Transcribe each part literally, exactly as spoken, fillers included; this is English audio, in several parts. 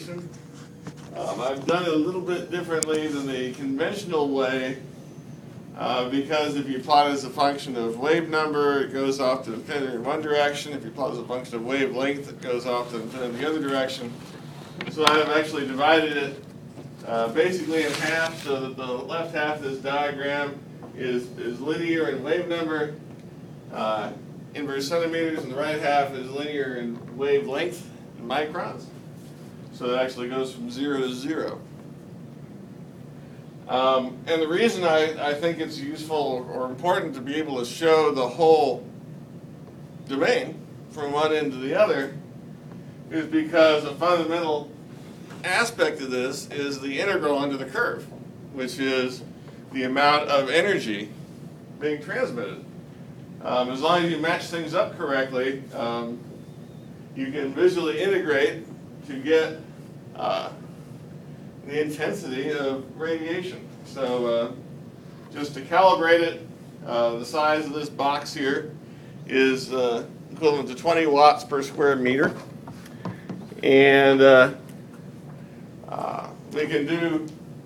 function. Um, I've done it a little bit differently than the conventional way uh, because if you plot as a function of wave number, it goes off to infinity in one direction. If you plot as a function of wavelength, it goes off to infinity in the other direction. So I've actually divided it uh, basically in half so that the left half of this diagram is, is linear in wave number, uh, inverse centimeters, and the right half is linear in wavelength in microns. So it actually goes from zero to zero. Um, and the reason I, I think it's useful or important to be able to show the whole domain from one end to the other is because a fundamental aspect of this is the integral under the curve, which is the amount of energy being transmitted. Um, as long as you match things up correctly, um, you can visually integrate to get uh, the intensity of radiation. So uh, just to calibrate it, uh, the size of this box here is uh, equivalent to twenty watts per square meter. And uh, uh, we can do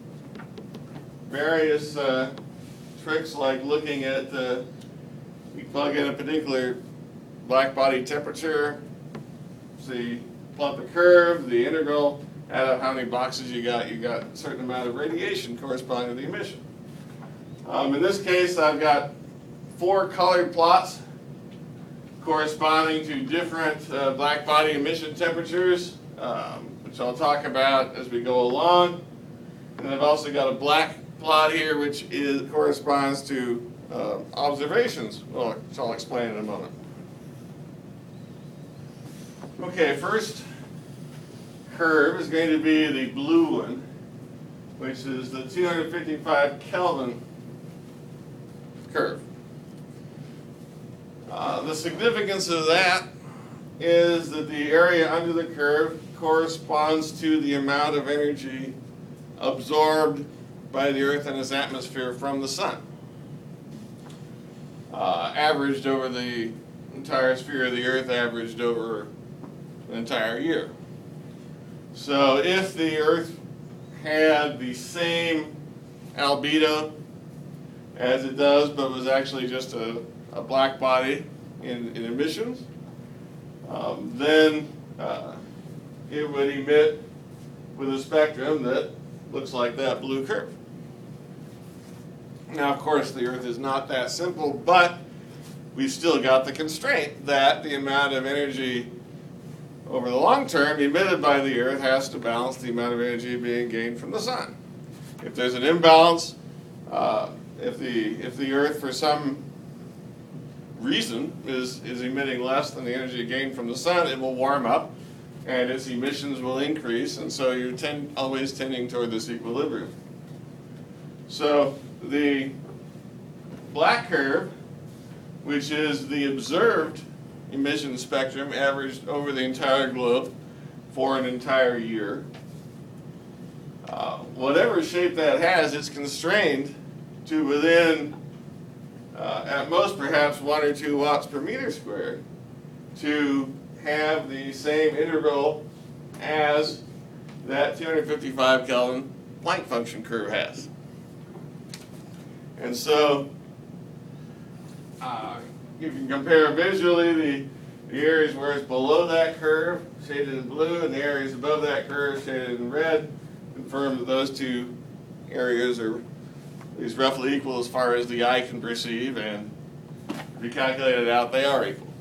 various uh, tricks like looking at, uh, you plug in a particular black body temperature, see, plot the curve, the integral, add up how many boxes you got, you got a certain amount of radiation corresponding to the emission. Um, in this case, I've got four colored plots corresponding to different uh, black body emission temperatures, um, which I'll talk about as we go along. And I've also got a black plot here, which is corresponds to uh, observations, well, which I'll explain in a moment. Okay, first curve is going to be the blue one, which is the two hundred fifty-five Kelvin curve. Uh, the significance of that is that the area under the curve corresponds to the amount of energy absorbed by the Earth and its atmosphere from the Sun, uh, averaged over the entire sphere of the Earth, averaged over an entire year. So if the Earth had the same albedo as it does, but was actually just a, a black body in, in emissions, um, then uh, it would emit with a spectrum that looks like that blue curve. Now, of course, the Earth is not that simple, but we've still got the constraint that the amount of energy over the long term emitted by the Earth has to balance the amount of energy being gained from the Sun. If there's an imbalance, uh, if the if the Earth for some reason is is emitting less than the energy gained from the Sun, it will warm up, and its emissions will increase, and so you're tend, always tending toward this equilibrium. So the black curve, which is the observed emission spectrum averaged over the entire globe for an entire year. Uh, whatever shape that has, it's constrained to within, uh, at most perhaps one or two watts per meter squared, to have the same integral as that two hundred fifty-five Kelvin Planck function curve has. And so, uh, you can compare visually the, the areas where it's below that curve, shaded in blue, and the areas above that curve, shaded in red. Confirm that those two areas are at least roughly equal as far as the eye can perceive, and if you calculate it out, they are equal.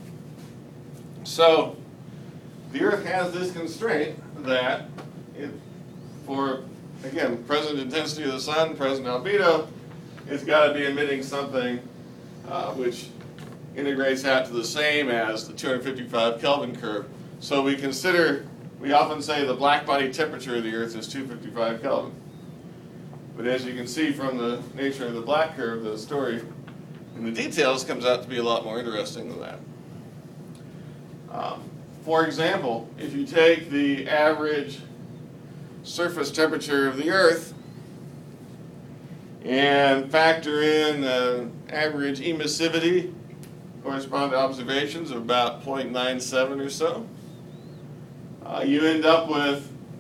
So, the Earth has this constraint that it, for, again, present intensity of the Sun, present albedo, it's got to be emitting something uh, which integrates out to the same as the two hundred fifty-five Kelvin curve. So we consider, we often say the black body temperature of the Earth is two hundred fifty-five Kelvin. But as you can see from the nature of the black curve, the story in the details comes out to be a lot more interesting than that. Um, for example, if you take the average surface temperature of the Earth and factor in uh, average emissivity corresponding to observations of about zero point nine seven or so, uh, you end up with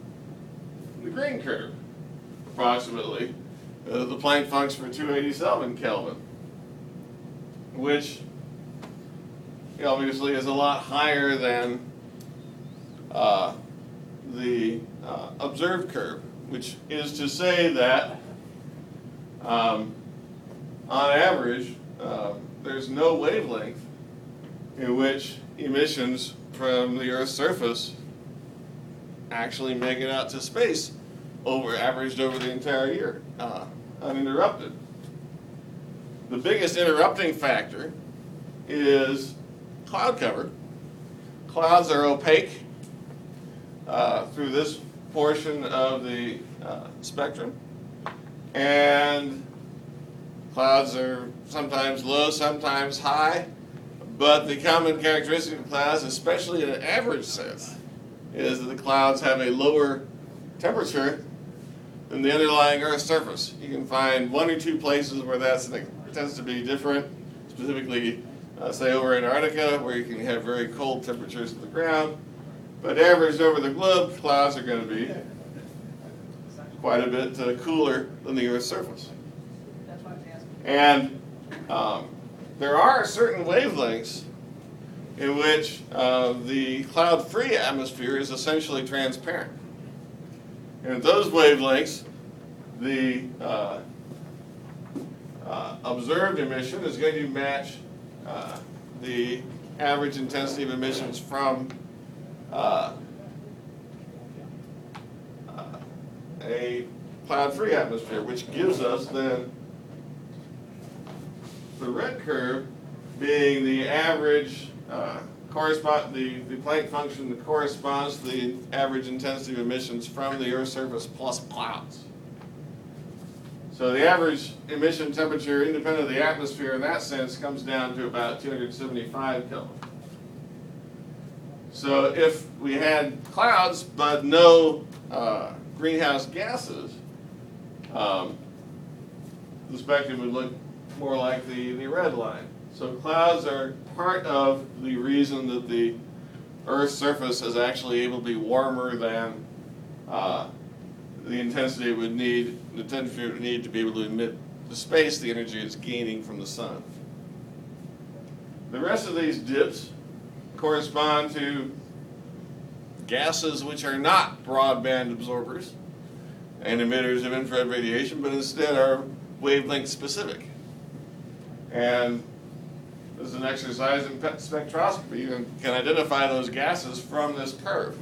green curve, approximately, uh, the Planck function for two hundred eighty-seven Kelvin, which obviously is a lot higher than uh, the uh, observed curve, which is to say that um, on average uh, there's no wavelength in which emissions from the Earth's surface actually make it out to space over averaged over the entire year, uh, uninterrupted. The biggest interrupting factor is cloud cover. Clouds are opaque uh, through this portion of the uh, spectrum, and clouds are sometimes low, sometimes high, but the common characteristic of clouds, especially in an average sense, is that the clouds have a lower temperature than the underlying Earth's surface. You can find one or two places where that tends to be different, specifically, uh, say, over Antarctica, where you can have very cold temperatures of the ground. But averaged over the globe, clouds are going to be quite a bit uh, cooler than the Earth's surface. And um, there are certain wavelengths in which uh, the cloud-free atmosphere is essentially transparent. And at those wavelengths, the uh, uh, observed emission is going to match uh, the average intensity of emissions from uh, uh, a cloud-free atmosphere, which gives us then the red curve being the average uh, correspond the, the Planck function that corresponds to the average intensity of emissions from the Earth's surface plus clouds. So the average emission temperature independent of the atmosphere in that sense comes down to about two hundred seventy-five Kelvin. So if we had clouds but no uh, greenhouse gases, um, the spectrum would look more like the, the red line. So clouds are part of the reason that the Earth's surface is actually able to be warmer than uh, the intensity it would need, the temperature it would need to be able to emit to space the energy it's gaining from the sun. The rest of these dips correspond to gases which are not broadband absorbers and emitters of infrared radiation, but instead are wavelength specific. And this is an exercise in spectroscopy. You can identify those gases from this curve.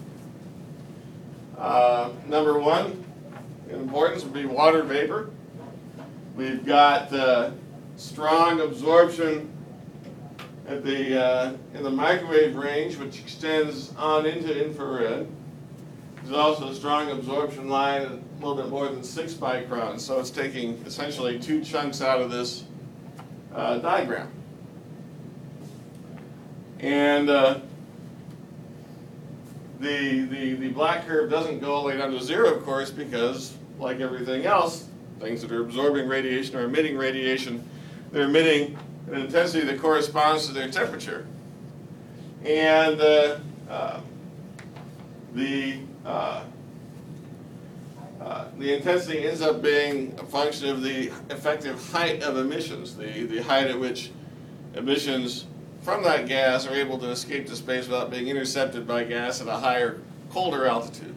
Uh, number one in importance would be water vapor. We've got uh, strong absorption at the uh, in the microwave range, which extends on into infrared. There's also a strong absorption line at a little bit more than six microns, so it's taking essentially two chunks out of this uh, diagram. And uh, the, the, the black curve doesn't go all the way down to zero, of course, because, like everything else, things that are absorbing radiation or emitting radiation, they're emitting an intensity that corresponds to their temperature. And uh, uh, the, uh, uh, the intensity ends up being a function of the effective height of emissions, the, the height at which emissions from that gas are able to escape to space without being intercepted by gas at a higher, colder altitude.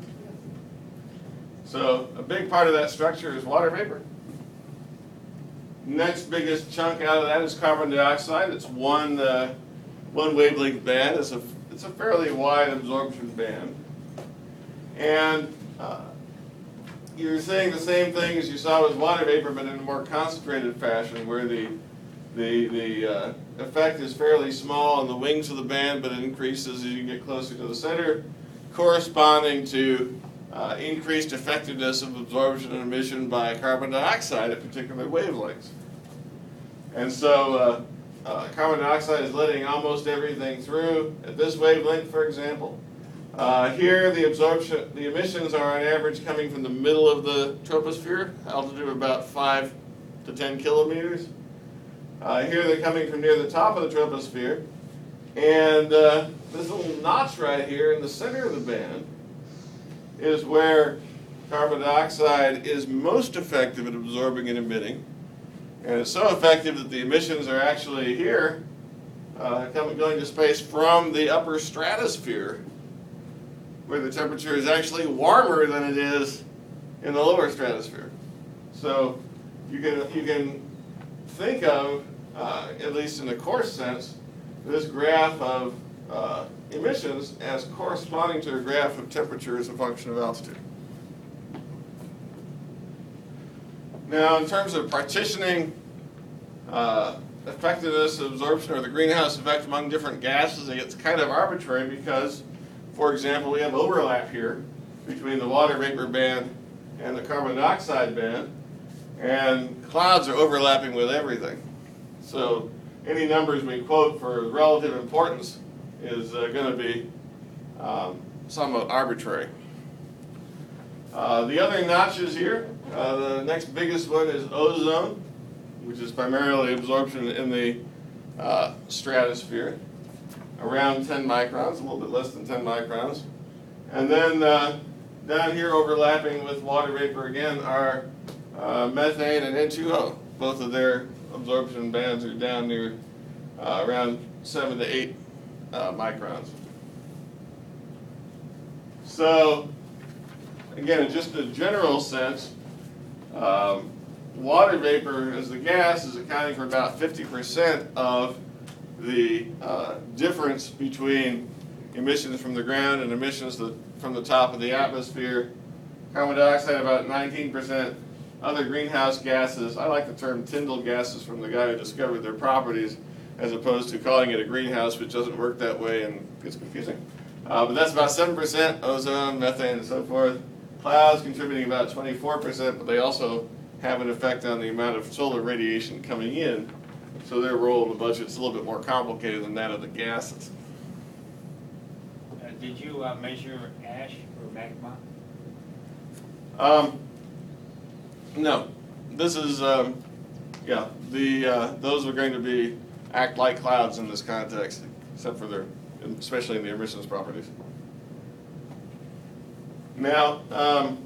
So a big part of that structure is water vapor. Next biggest chunk out of that is carbon dioxide. It's one, uh, one wavelength band. It's a, it's a fairly wide absorption band. And uh, you're seeing the same thing as you saw with water vapor, but in a more concentrated fashion, where the The, the uh, effect is fairly small on the wings of the band, but it increases as you get closer to the center, corresponding to uh, increased effectiveness of absorption and emission by carbon dioxide at particular wavelengths. And so uh, uh, carbon dioxide is letting almost everything through at this wavelength, for example. Uh, here, the absorption, the emissions are on average coming from the middle of the troposphere, altitude of about five to ten kilometers. Uh, here they're coming from near the top of the troposphere, and uh, this little notch right here in the center of the band is where carbon dioxide is most effective at absorbing and emitting. And it's so effective that the emissions are actually here, uh, coming, going to space from the upper stratosphere, where the temperature is actually warmer than it is in the lower stratosphere. So you can, you can think of, uh, at least in a coarse sense, this graph of uh, emissions as corresponding to a graph of temperature as a function of altitude. Now, in terms of partitioning uh, effectiveness of absorption or the greenhouse effect among different gases, it's kind of arbitrary because, for example, we have overlap here between the water vapor band and the carbon dioxide band, and clouds are overlapping with everything. So any numbers we quote for relative importance is uh, going to be um, somewhat arbitrary. Uh, the other notches here, uh, the next biggest one is ozone, which is primarily absorption in the uh, stratosphere, around ten microns, a little bit less than ten microns. And then uh, down here overlapping with water vapor again are uh, methane and N two O. Both of their absorption bands are down near uh, around seven to eight uh, microns. So, again, in just a general sense, um, water vapor as the gas is accounting for about fifty percent of the uh, difference between emissions from the ground and emissions the, from the top of the atmosphere. Carbon dioxide about nineteen percent. Other greenhouse gases, I like the term Tyndall gases from the guy who discovered their properties, as opposed to calling it a greenhouse, which doesn't work that way and gets confusing. Uh, but that's about seven percent, ozone, methane, and so forth. Clouds contributing about twenty-four percent, but they also have an effect on the amount of solar radiation coming in. So their role in the budget is a little bit more complicated than that of the gases. Uh, did you uh, measure ash or magma? Um, no. This is, um, yeah, the uh, those are going to be act like clouds in this context, except for their, especially in the emissions properties. Now, um,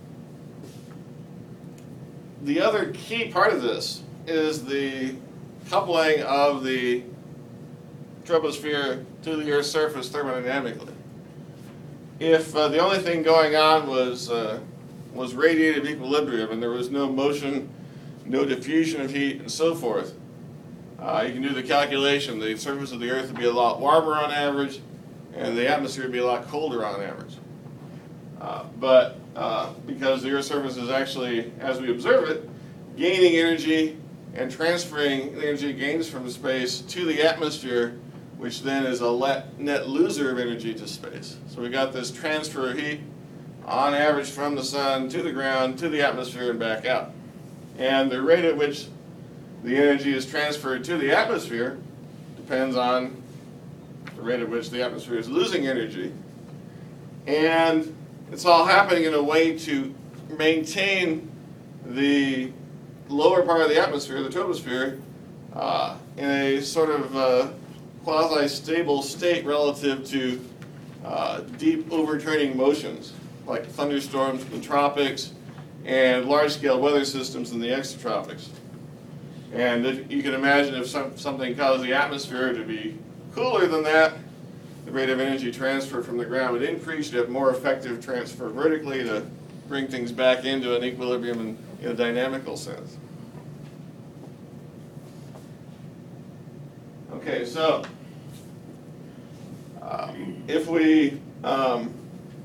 the other key part of this is the coupling of the troposphere to the Earth's surface thermodynamically. If uh, the only thing going on was uh, was radiative equilibrium and there was no motion, no diffusion of heat, and so forth, uh, you can do the calculation. The surface of the Earth would be a lot warmer on average, and the atmosphere would be a lot colder on average. Uh, but uh, because the Earth's surface is actually, as we observe it, gaining energy and transferring the energy gains from space to the atmosphere, which then is a net loser of energy to space. So we got this transfer of heat on average from the sun to the ground, to the atmosphere, and back out. And the rate at which the energy is transferred to the atmosphere depends on the rate at which the atmosphere is losing energy. And it's all happening in a way to maintain the lower part of the atmosphere, the troposphere, uh, in a sort of uh, quasi-stable state relative to uh, deep overturning motions, like thunderstorms in the tropics and large-scale weather systems in the exotropics. And if you can imagine if some, something caused the atmosphere to be cooler than that, the rate of energy transfer from the ground would increase. You'd have more effective transfer vertically to bring things back into an equilibrium in, in a dynamical sense. Okay, so uh, if we, um,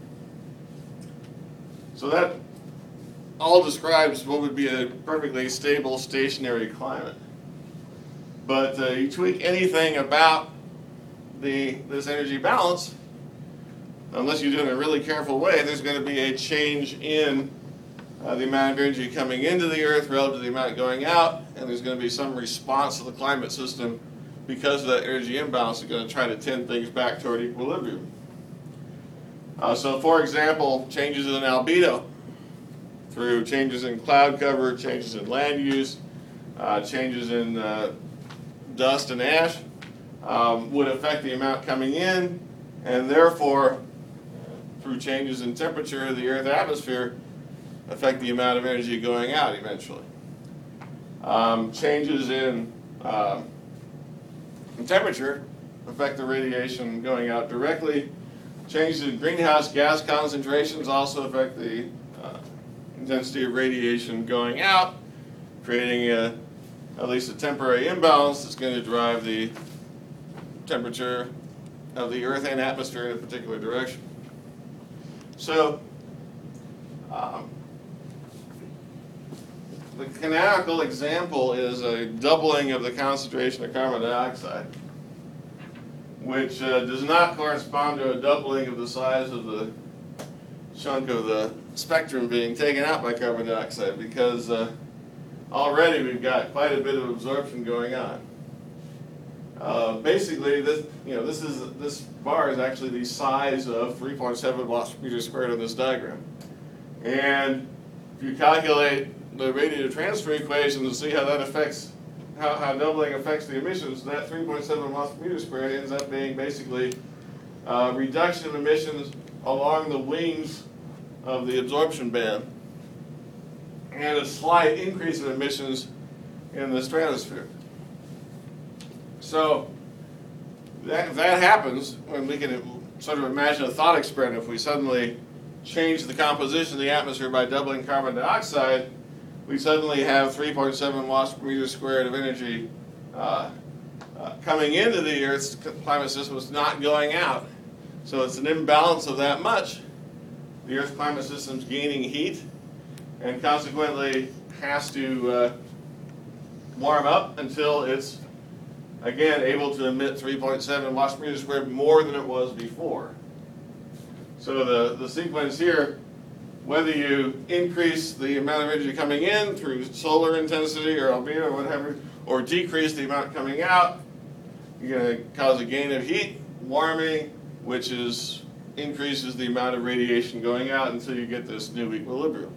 so that all describes what would be a perfectly stable stationary climate. But uh, you tweak anything about the this energy balance, unless you do it in a really careful way, there's going to be a change in uh, the amount of energy coming into the Earth relative to the amount going out, and there's going to be some response to the climate system because of that energy imbalance. Is going to try to tend things back toward equilibrium. Uh, so, for example, changes in albedo through changes in cloud cover, changes in land use, uh, changes in uh, dust and ash um, would affect the amount coming in, and therefore, through changes in temperature of the Earth atmosphere, affect the amount of energy going out eventually. Um, changes in, um, in temperature affect the radiation going out directly. Changes in greenhouse gas concentrations also affect the uh, intensity of radiation going out, creating a, at least a temporary imbalance that's going to drive the temperature of the Earth and atmosphere in a particular direction. So, um, the canonical example is a doubling of the concentration of carbon dioxide, which uh, does not correspond to a doubling of the size of the chunk of the spectrum being taken out by carbon dioxide, because uh, already we've got quite a bit of absorption going on. Uh, basically, this you know this is this bar is actually the size of three point seven watts per meter squared on this diagram, and if you calculate the radiative transfer equation to see how that affects how, how doubling affects the emissions, that three point seven watts per meter squared ends up being basically a reduction of emissions along the wings of the absorption band, and a slight increase in emissions in the stratosphere. So that, that happens when we can sort of imagine a thought experiment. If we suddenly change the composition of the atmosphere by doubling carbon dioxide, we suddenly have three point seven watts per meter squared of energy uh, uh, coming into the Earth's climate system. It's not going out. So it's an imbalance of that much. The Earth's climate system's gaining heat and consequently has to uh, warm up until it's, again, able to emit three point seven watts per meter squared more than it was before. So the, the sequence here, whether you increase the amount of energy coming in through solar intensity or albedo or whatever, or decrease the amount coming out, you're going to cause a gain of heat, warming, which is increases the amount of radiation going out until you get this new equilibrium.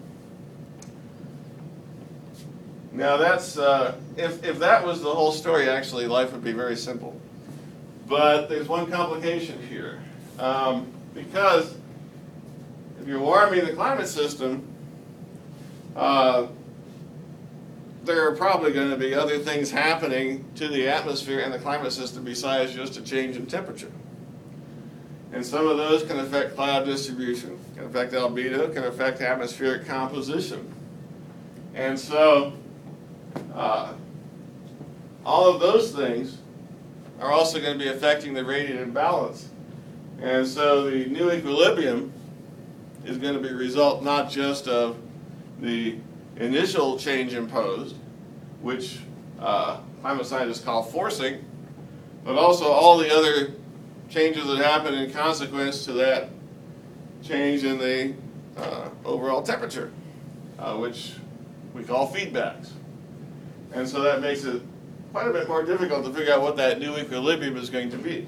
Now that's, uh, if, if that was the whole story, actually life would be very simple. But there's one complication here. Um, because if you're warming the climate system, uh, there are probably going to be other things happening to the atmosphere and the climate system besides just a change in temperature. And some of those can affect cloud distribution, can affect albedo, can affect atmospheric composition. And so, uh, all of those things are also going to be affecting the radiative balance. And so the new equilibrium is going to be a result not just of the initial change imposed, which uh, climate scientists call forcing, but also all the other changes that happen in consequence to that change in the uh, overall temperature, uh, which we call feedbacks. And so that makes it quite a bit more difficult to figure out what that new equilibrium is going to be.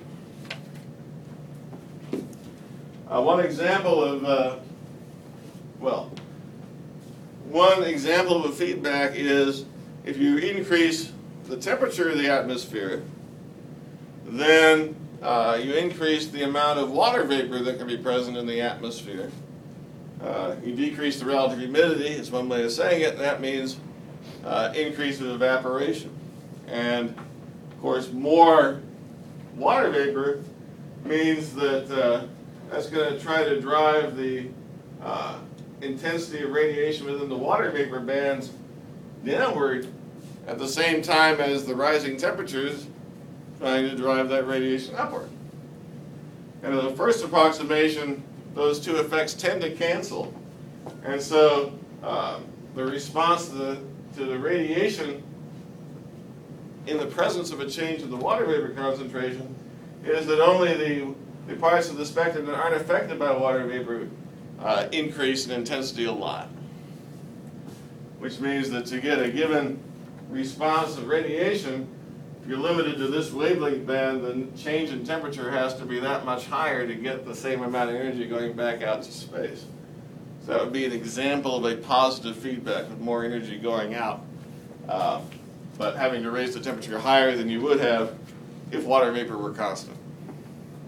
Uh, one example of, uh, well, one example of a feedback is if you increase the temperature of the atmosphere, then uh, you increase the amount of water vapor that can be present in the atmosphere. Uh, you decrease the relative humidity, is one way of saying it, and that means uh, increase of evaporation. And, of course, more water vapor means that uh, that's going to try to drive the uh, intensity of radiation within the water vapor bands downward at the same time as the rising temperatures trying to drive that radiation upward. And in the first approximation, those two effects tend to cancel. And so uh, the response to the, to the radiation in the presence of a change in the water vapor concentration is that only the, the parts of the spectrum that aren't affected by water vapor uh, increase in intensity a lot. Which means that to get a given response of radiation, if you're limited to this wavelength band, the change in temperature has to be that much higher to get the same amount of energy going back out to space. So that would be an example of a positive feedback with more energy going out, uh, but having to raise the temperature higher than you would have if water vapor were constant.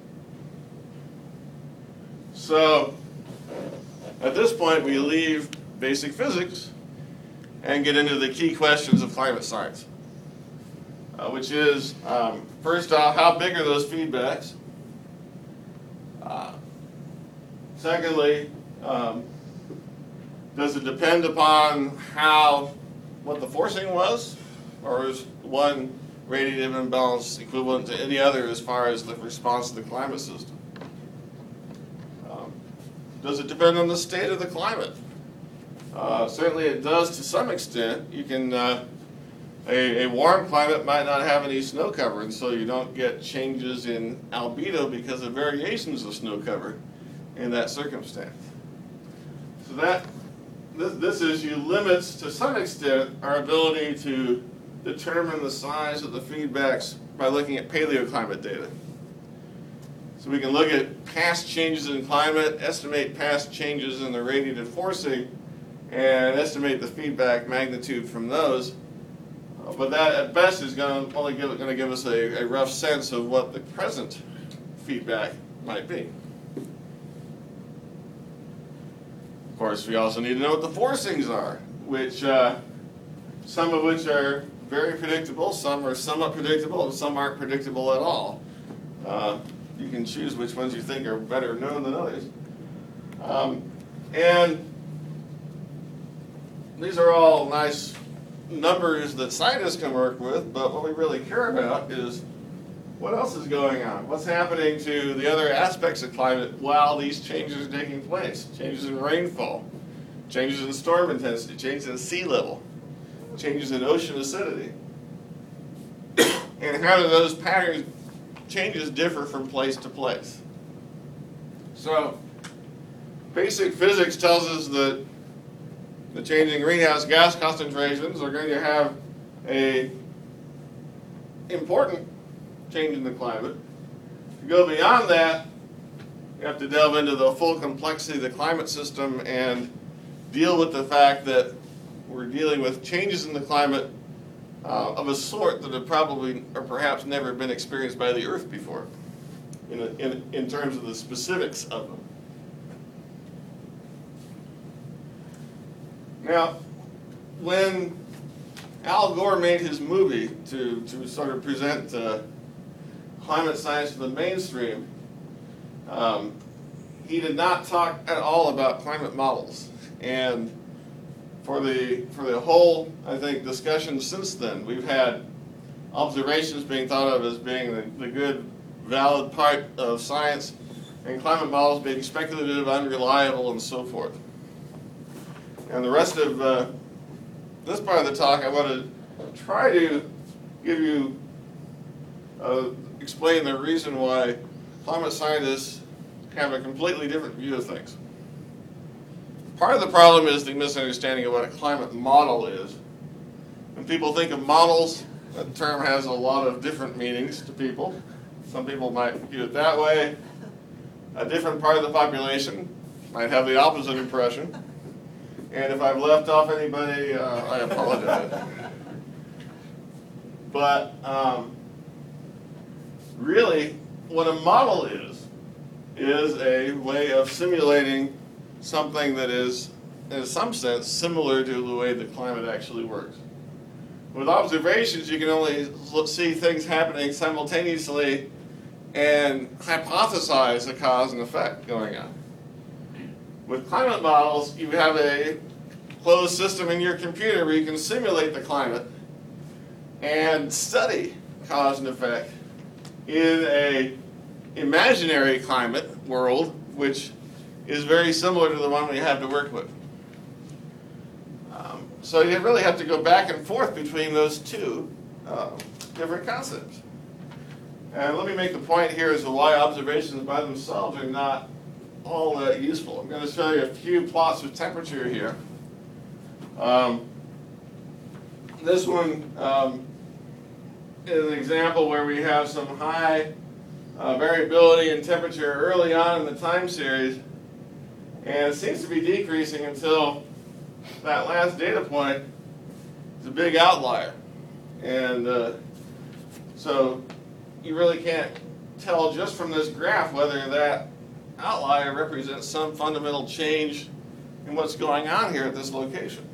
So at this point we leave basic physics and get into the key questions of climate science, uh, which is, um, first off, how big are those feedbacks? Uh, secondly, um, does it depend upon how, what the forcing was, or is one radiative imbalance equivalent to any other as far as the response to the climate system? Um, does it depend on the state of the climate? Uh, certainly it does to some extent. You can, uh, a, a warm climate might not have any snow cover, and so you don't get changes in albedo because of variations of snow cover in that circumstance. So that this, this issue limits to some extent our ability to determine the size of the feedbacks by looking at paleoclimate data. So we can look at past changes in climate, estimate past changes in the radiative forcing, and estimate the feedback magnitude from those. Uh, but that at best is going to only give, going to give us a, a rough sense of what the present feedback might be. Of course, we also need to know what the forcings are, which uh, some of which are very predictable, some are somewhat predictable, and some aren't predictable at all. Uh, you can choose which ones you think are better known than others. Um, and these are all nice numbers that scientists can work with, but what we really care about is what else is going on? What's happening to the other aspects of climate while these changes are taking place? Changes in rainfall, changes in storm intensity, changes in sea level, changes in ocean acidity. And how do those patterns, changes differ from place to place? So, basic physics tells us that the changing greenhouse gas concentrations are going to have a important change in the climate. To go beyond that, you have to delve into the full complexity of the climate system and deal with the fact that we're dealing with changes in the climate uh, of a sort that have probably or perhaps never been experienced by the Earth before, in, a, in, in terms of the specifics of them. Now, when Al Gore made his movie to, to sort of present uh, climate science to the mainstream, um, he did not talk at all about climate models. And for the, for the whole, I think, discussion since then, we've had observations being thought of as being the, the good, valid part of science, and climate models being speculative, unreliable, and so forth. And the rest of uh, this part of the talk, I want to try to give you, uh, explain the reason why climate scientists have a completely different view of things. Part of the problem is the misunderstanding of what a climate model is. When people think of models, that term has a lot of different meanings to people. Some people might view it that way. A different part of the population might have the opposite impression. And if I've left off anybody, uh, I apologize. But um, really, what a model is, is a way of simulating something that is, in some sense, similar to the way the climate actually works. With observations, you can only see things happening simultaneously and hypothesize a cause and effect going on. With climate models, you have a closed system in your computer where you can simulate the climate and study cause and effect in a imaginary climate world, which is very similar to the one we have to work with. Um, so you really have to go back and forth between those two uh, different concepts. And let me make the point here as to why observations by themselves are not all that useful. I'm going to show you a few plots of temperature here. Um, this one um, is an example where we have some high uh, variability in temperature early on in the time series, and it seems to be decreasing until that last data point is a big outlier. And uh, so you really can't tell just from this graph whether that outlier represents some fundamental change in what's going on here at this location.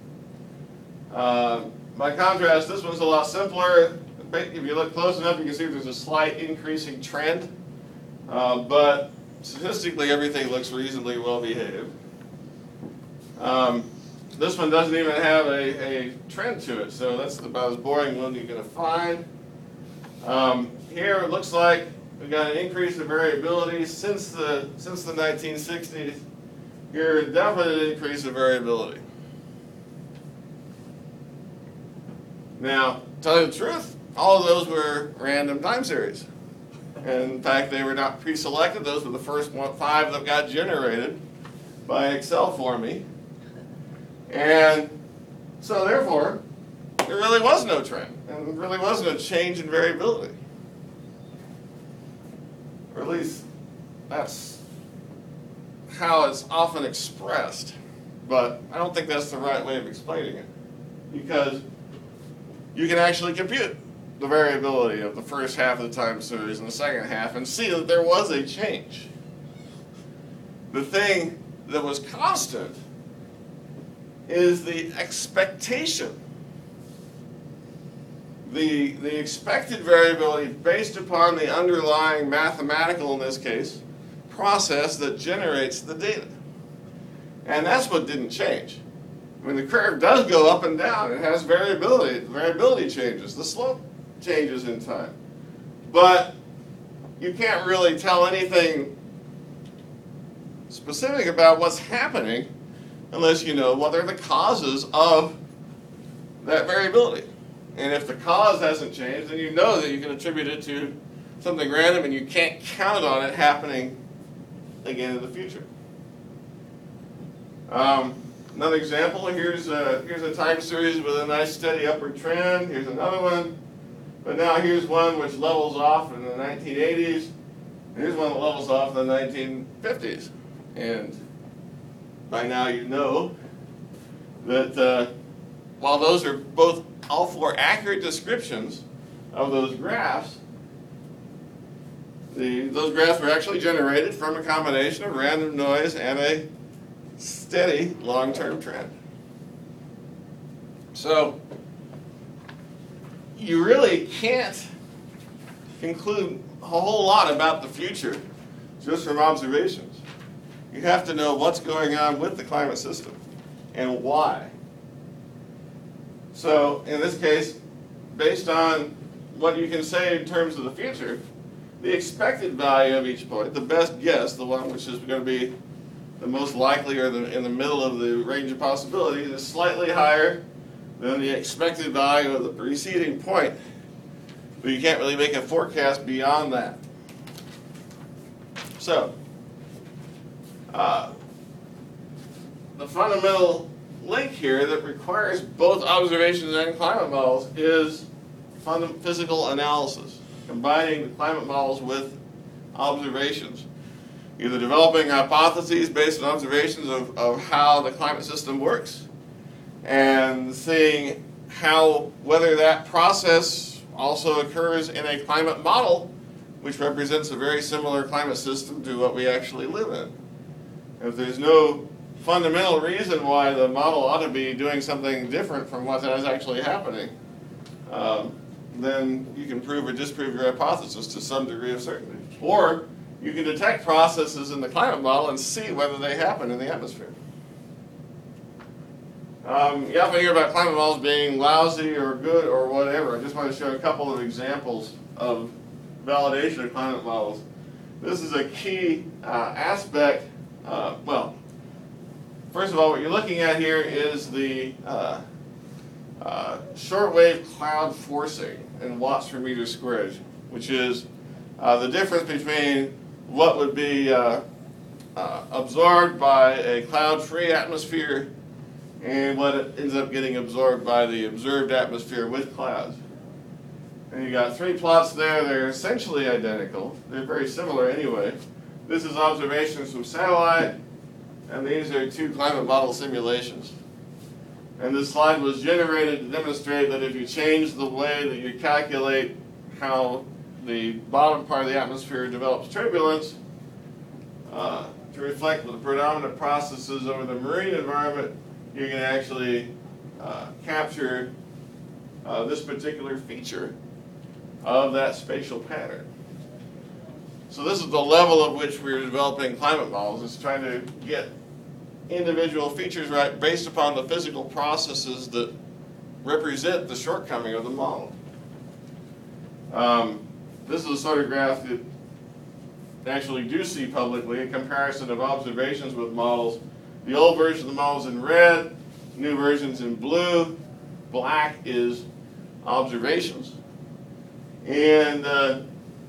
Uh, by contrast, this one's a lot simpler. If you look close enough, you can see there's a slight increasing trend, uh, but statistically everything looks reasonably well behaved. Um, this one doesn't even have a, a trend to it, so that's about as boring one you're going to find. Um, here it looks like we've got an increase in variability since the, since the nineteen sixties. Here, a definite increase in variability. Now, to tell you the truth, all of those were random time series. And in fact, they were not pre-selected. Those were the first one, five that got generated by Excel for me. And so therefore, there really was no trend. And there really wasn't a change in variability. Or at least, that's how it's often expressed. But I don't think that's the right way of explaining it. Because you can actually compute the variability of the first half of the time series and the second half and see that there was a change. The thing that was constant is the expectation. The, the expected variability based upon the underlying mathematical, in this case, process that generates the data. And that's what didn't change. I mean, the curve does go up and down. It has variability. The variability changes. The slope changes in time. But you can't really tell anything specific about what's happening unless you know what are the causes of that variability. And if the cause hasn't changed, then you know that you can attribute it to something random and you can't count on it happening again in the future. Um, Another example, here's a, here's a time series with a nice steady upward trend. Here's another one. But now here's one which levels off in the nineteen eighties. Here's one that levels off in the nineteen fifties. And by now you know that uh, while those are both all four accurate descriptions of those graphs, the, those graphs were actually generated from a combination of random noise and a steady long-term trend. So you really can't conclude a whole lot about the future just from observations. You have to know what's going on with the climate system and why. So in this case, based on what you can say in terms of the future, the expected value of each point, the best guess, the one which is going to be the most likely or the, in the middle of the range of possibilities, is slightly higher than the expected value of the preceding point. But you can't really make a forecast beyond that. So, uh, the fundamental link here that requires both observations and climate models is fund- physical analysis, combining the climate models with observations. Either developing hypotheses based on observations of, of how the climate system works and seeing how, whether that process also occurs in a climate model which represents a very similar climate system to what we actually live in. If there's no fundamental reason why the model ought to be doing something different from what is actually happening, um, then you can prove or disprove your hypothesis to some degree of certainty. Or you can detect processes in the climate model and see whether they happen in the atmosphere. Um, you often hear about climate models being lousy or good or whatever. I just want to show a couple of examples of validation of climate models. This is a key uh, aspect. Uh, well, first of all, what you're looking at here is the uh, uh, shortwave cloud forcing in watts per meter squared, which is uh, the difference between what would be uh, uh, absorbed by a cloud-free atmosphere and what ends up getting absorbed by the observed atmosphere with clouds. And you got three plots there. They're essentially identical. They're very similar anyway. This is observations from satellite, and these are two climate model simulations. And this slide was generated to demonstrate that if you change the way that you calculate how the bottom part of the atmosphere develops turbulence, uh, to reflect the predominant processes over the marine environment, you can actually uh, capture uh, this particular feature of that spatial pattern. So this is the level at which we're developing climate models, is trying to get individual features right based upon the physical processes that represent the shortcoming of the model. Um, this is a sort of graph that actually do see publicly, a comparison of observations with models. The old version of the model is in red, new version's in blue, black is observations. And uh,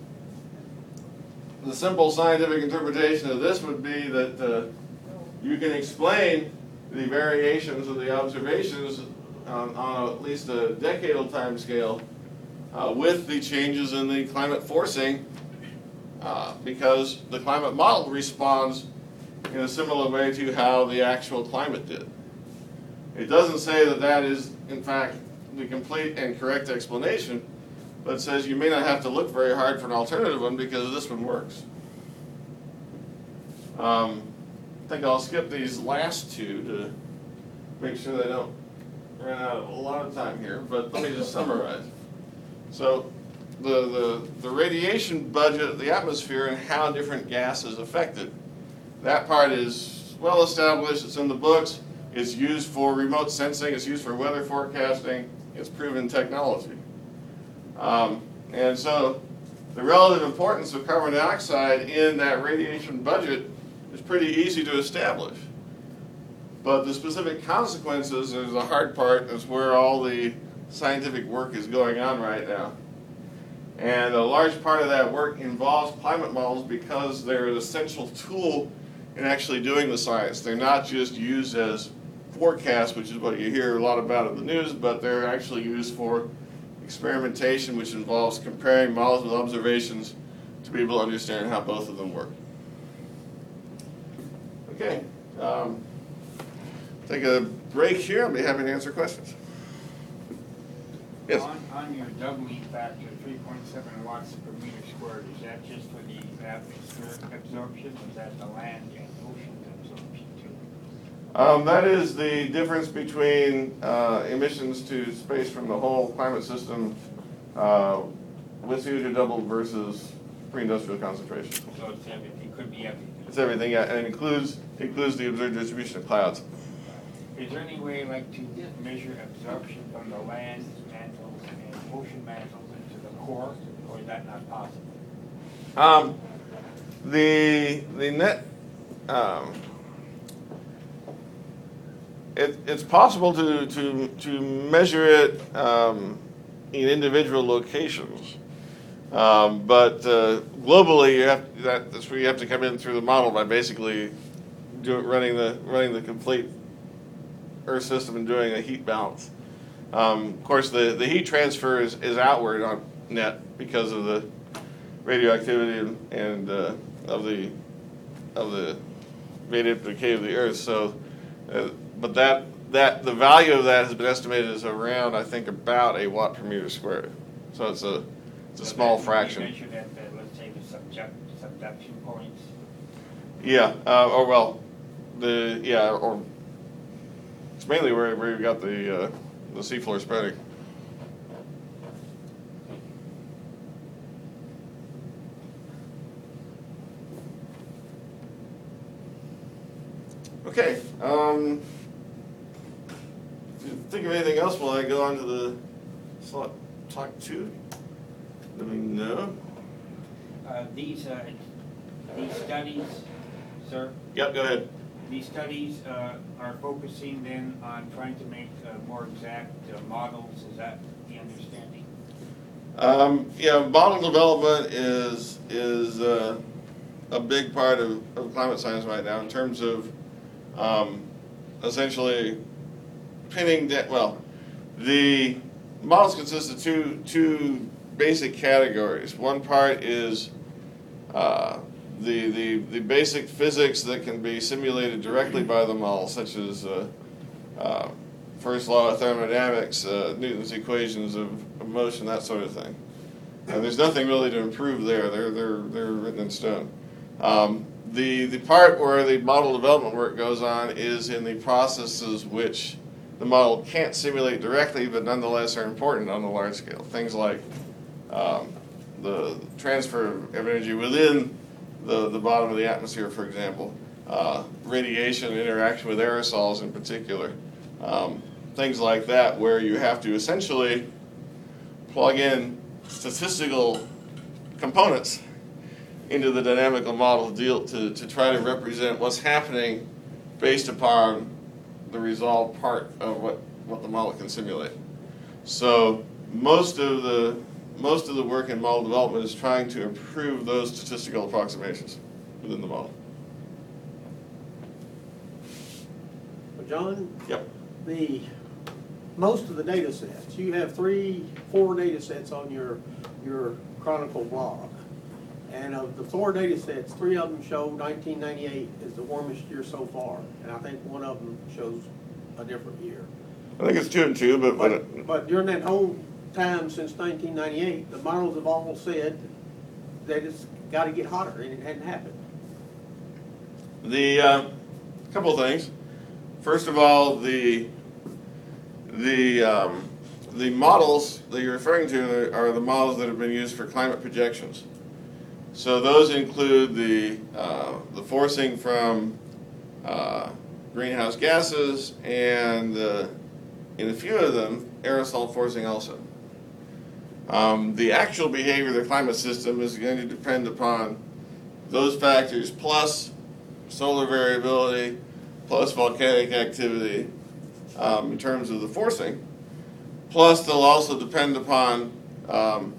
the simple scientific interpretation of this would be that uh, you can explain the variations of the observations on, on a, at least a decadal time scale uh, with the changes in the climate forcing, uh, because the climate model responds in a similar way to how the actual climate did. It doesn't say that that is, in fact, the complete and correct explanation, but it says you may not have to look very hard for an alternative one because this one works. Um, I think I'll skip these last two to make sure they don't run out of a lot of time here, but let me just summarize. So the, the, the radiation budget of the atmosphere and how different gases affect it. That part is well established, it's in the books, it's used for remote sensing, it's used for weather forecasting, it's proven technology. Um, and so the relative importance of carbon dioxide in that radiation budget is pretty easy to establish. But the specific consequences is the hard part, is where all the scientific work is going on right now. And a large part of that work involves climate models because they're an essential tool in actually doing the science. They're not just used as forecasts, which is what you hear a lot about in the news, but they're actually used for experimentation, which involves comparing models with observations to be able to understand how both of them work. Okay, um, take a break here. I'll be happy to answer questions. Yes? On, on your doubling factor, three point seven watts per meter squared, is that just for the atmospheric absorption, or is that the land and ocean absorption too? Um, that is the difference between uh, emissions to space from the whole climate system uh, with C O two doubled versus pre-industrial concentration. So it's everything, it could be everything. It's everything, yeah, and it includes, includes the observed distribution of clouds. Is there any way like to measure absorption from the land mantles and ocean mantles into the core, or is that not possible? Um, the, the net, um, It, it's possible to, to, to measure it um, in individual locations, um, but uh, globally, you have, that, that's where you have to come in through the model by basically do, running the running the complete Earth system and doing a heat balance. Um, of course, the, the heat transfer is, is outward on net because of the radioactivity and, and uh, of the of the radioactive decay of the Earth. So. Uh, But that, that the value of that has been estimated as around, I think, about a watt per meter squared. So it's a it's a So small that fraction. You measured at, the, let's say, the subject, subduction points. Yeah. Uh, or well, the yeah, or it's mainly where where you got the uh, the seafloor spreading. Okay. Um, if you think of anything else while I go on to the slot talk two, let me know. Uh, these, uh, these studies, sir, Yep, go ahead. these studies uh, are focusing then on trying to make uh, more exact uh, models. Is that the understanding? Um, yeah, model development is is uh, a big part of, of climate science right now in terms of um, essentially pinning down. Well, the models consist of two two basic categories. One part is uh, the, the the basic physics that can be simulated directly by the model, such as uh, uh, First law of thermodynamics, uh, Newton's equations of, of motion, that sort of thing. And there's nothing really to improve there. They're they're they're written in stone. Um, the the part where the model development work goes on is in the processes which the model can't simulate directly, but nonetheless are important on the large scale. Things like um, the transfer of energy within the, the bottom of the atmosphere, for example, uh, radiation interaction with aerosols in particular, um, things like that, where you have to essentially plug in statistical components into the dynamical model to, deal, to, to try to represent what's happening based upon the resolved part of what, what the model can simulate. So most of the most of the work in model development is trying to improve those statistical approximations within the model. Well, John, Yep. the most of the data sets, you have three, four data sets on your your Chronicle blog. And of the four data sets, three of them show nineteen ninety-eight is the warmest year so far. And I think one of them shows a different year. I think it's two and two, but, but, But, but during that whole time since nineteen ninety-eight, the models have all said that it's got to get hotter, and it hadn't happened. the uh, couple of things. First of all, the the um, the models that you're referring to are the models that have been used for climate projections. So those include the uh, the forcing from uh, greenhouse gases, and uh, in a few of them, aerosol forcing also. Um, the actual behavior of the climate system is going to depend upon those factors plus solar variability plus volcanic activity um, in terms of the forcing. Plus, they'll also depend upon um,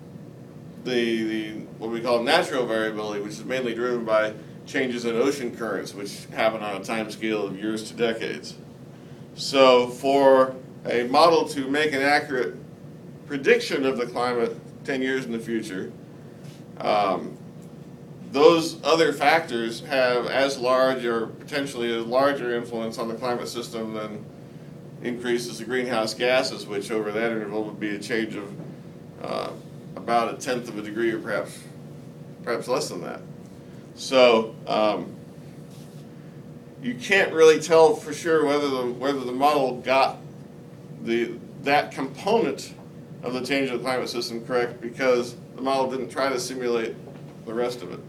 the, the what we call natural variability, which is mainly driven by changes in ocean currents, which happen on a time scale of years to decades. So for a model to make an accurate prediction of the climate ten years in the future, um, those other factors have as large or potentially a larger influence on the climate system than increases of greenhouse gases, which over that interval would be a change of uh, about a tenth of a degree, or perhaps perhaps less than that. So um, you can't really tell for sure whether the whether the model got the that component of the change of the climate system correct, because the model didn't try to simulate the rest of it.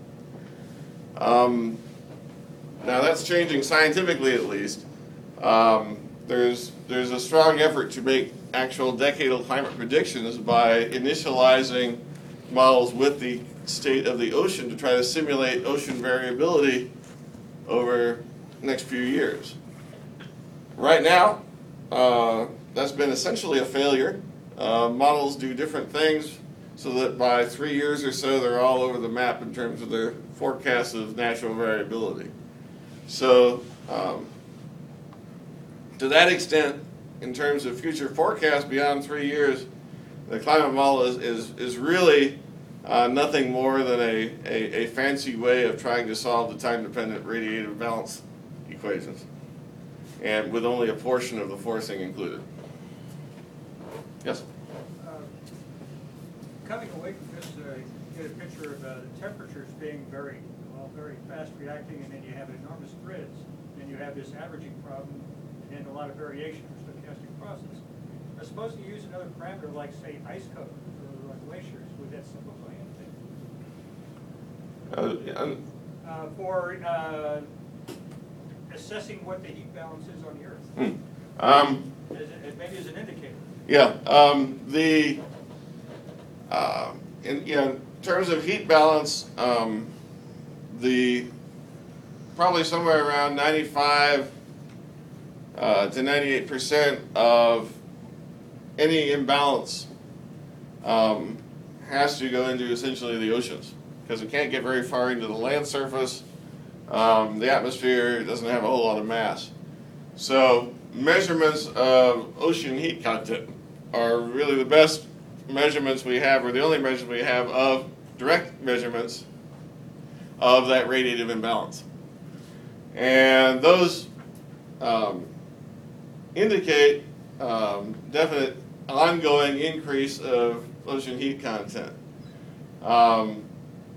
Um, now that's changing scientifically, at least. Um, there's there's a strong effort to make actual decadal climate predictions by initializing models with the state of the ocean to try to simulate ocean variability over the next few years. Right now, uh, that's been essentially a failure. Uh, models do different things so that by three years or so they're all over the map in terms of their forecasts of natural variability. So um, to that extent, in terms of future forecasts beyond three years, the climate model is, is, is really uh, nothing more than a, a, a fancy way of trying to solve the time-dependent radiative balance equations, and with only a portion of the forcing included. Yes? Uh, Coming away from this, uh, you get a picture of uh, the temperatures being very, well, very fast reacting, and then you have enormous grids, and you have this averaging problem, and a lot of variation for stochastic process. I suppose you use another parameter like, say, ice cover or like glaciers. Would that simplify anything? Uh, um, Uh, for uh, assessing what the heat balance is on the Earth, hmm. um, as a, maybe as an indicator. Yeah, um, the uh, in you know, in terms of heat balance, um, the probably somewhere around ninety-five uh, to ninety-eight percent of any imbalance um, has to go into essentially the oceans, because it can't get very far into the land surface. Um, the atmosphere doesn't have a whole lot of mass. So measurements of ocean heat content are really the best measurements we have, or the only measurements we have of direct measurements of that radiative imbalance. And those um, indicate um, definite ongoing increase of ocean heat content. Um,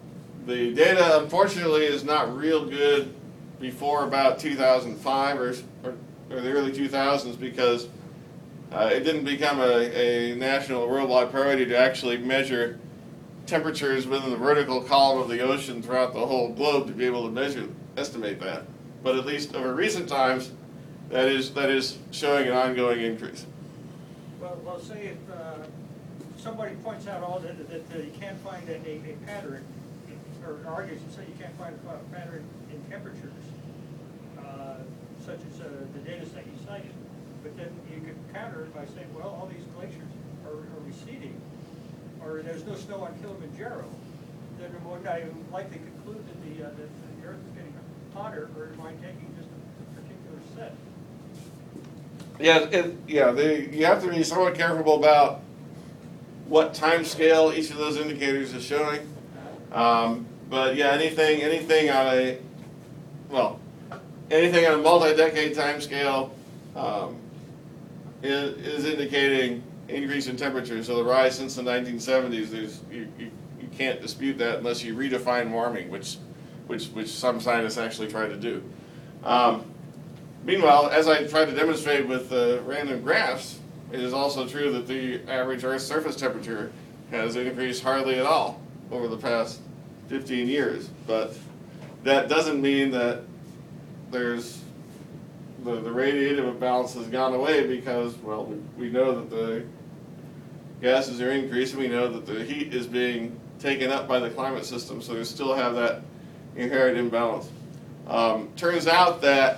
the data, unfortunately, is not real good before about two thousand five or, or, or the early two thousands because uh, it didn't become a, a national or worldwide priority to actually measure temperatures within the vertical column of the ocean throughout the whole globe to be able to measure, estimate that. But at least over recent times, that is, that is showing an ongoing increase. Well, well, say if uh, somebody points out all that, that uh, you can't find a, a a pattern, or argues and say you can't find a pattern in temperatures, uh, such as uh, the data set you cited, but then you could counter it by saying, well, all these glaciers are, are receding, or there's no snow on Kilimanjaro, then would I likely conclude that the, uh, that the Earth is getting hotter, or am I taking just a particular set? Yeah, it, yeah. They, you have to be somewhat careful about what time scale each of those indicators is showing. Um, but yeah, anything, anything on a, well, anything on a multi-decade time scale um, is, is indicating increase in temperature. So the rise since the nineteen seventies, there's you, you, you can't dispute that unless you redefine warming, which, which, which some scientists actually try to do. Um, Meanwhile, as I tried to demonstrate with uh, random graphs, it is also true that the average Earth's surface temperature has increased hardly at all over the past fifteen years. But that doesn't mean that there's the, the radiative imbalance has gone away because, well, we, we know that the gases are increasing. We know that the heat is being taken up by the climate system, so we still have that inherent imbalance. Um, turns out that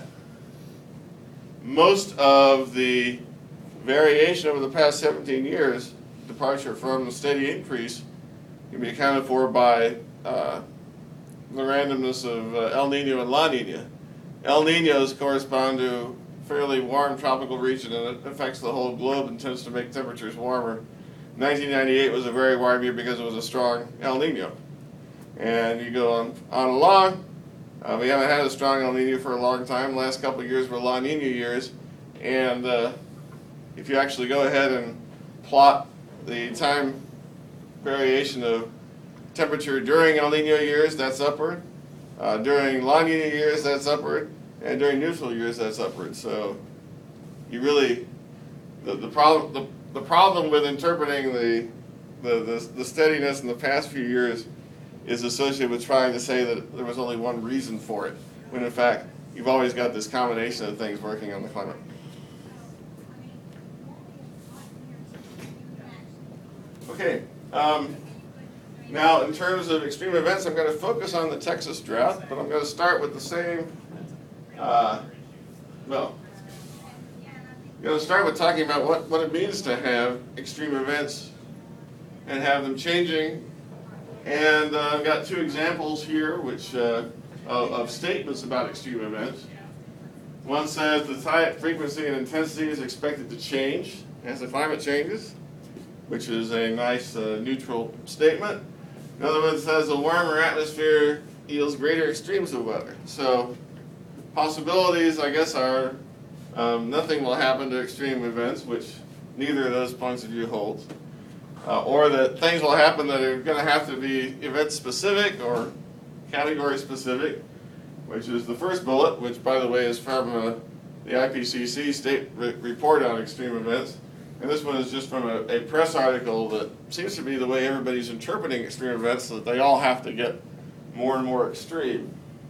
most of the variation over the past seventeen years, departure from a steady increase, can be accounted for by uh, the randomness of uh, El Nino and La Nina. El Ninos correspond to a fairly warm tropical region, and it affects the whole globe and tends to make temperatures warmer. nineteen ninety-eight was a very warm year because it was a strong El Nino. And you go on, on along, Uh, we haven't had a strong El Nino for a long time. The last couple of years were La Nina years. And uh, if you actually go ahead and plot the time variation of temperature during El Nino years, that's upward. Uh, during La Nina years, that's upward. And during neutral years, that's upward. So you really, the, the, problem, the, the problem with interpreting the, the, the, the steadiness in the past few years is associated with trying to say that there was only one reason for it, when in fact, you've always got this combination of things working on the climate. Okay, um, now in terms of extreme events, I'm going to focus on the Texas drought, but I'm going to start with the same, uh, well, I'm going to start with talking about what, what it means to have extreme events and have them changing. And uh, I've got two examples here which uh, of, of statements about extreme events. One says the type, frequency, and intensity is expected to change as the climate changes, which is a nice uh, neutral statement. Another one says a warmer atmosphere yields greater extremes of weather. So possibilities, I guess, are um, nothing will happen to extreme events, which neither of those points of view holds. Uh, or that things will happen that are going to have to be event-specific or category-specific, which is the first bullet, which, by the way, is from uh, the I P C C State re Report on Extreme Events. And this one is just from a, a press article that seems to be the way everybody's interpreting extreme events, so that they all have to get more and more extreme.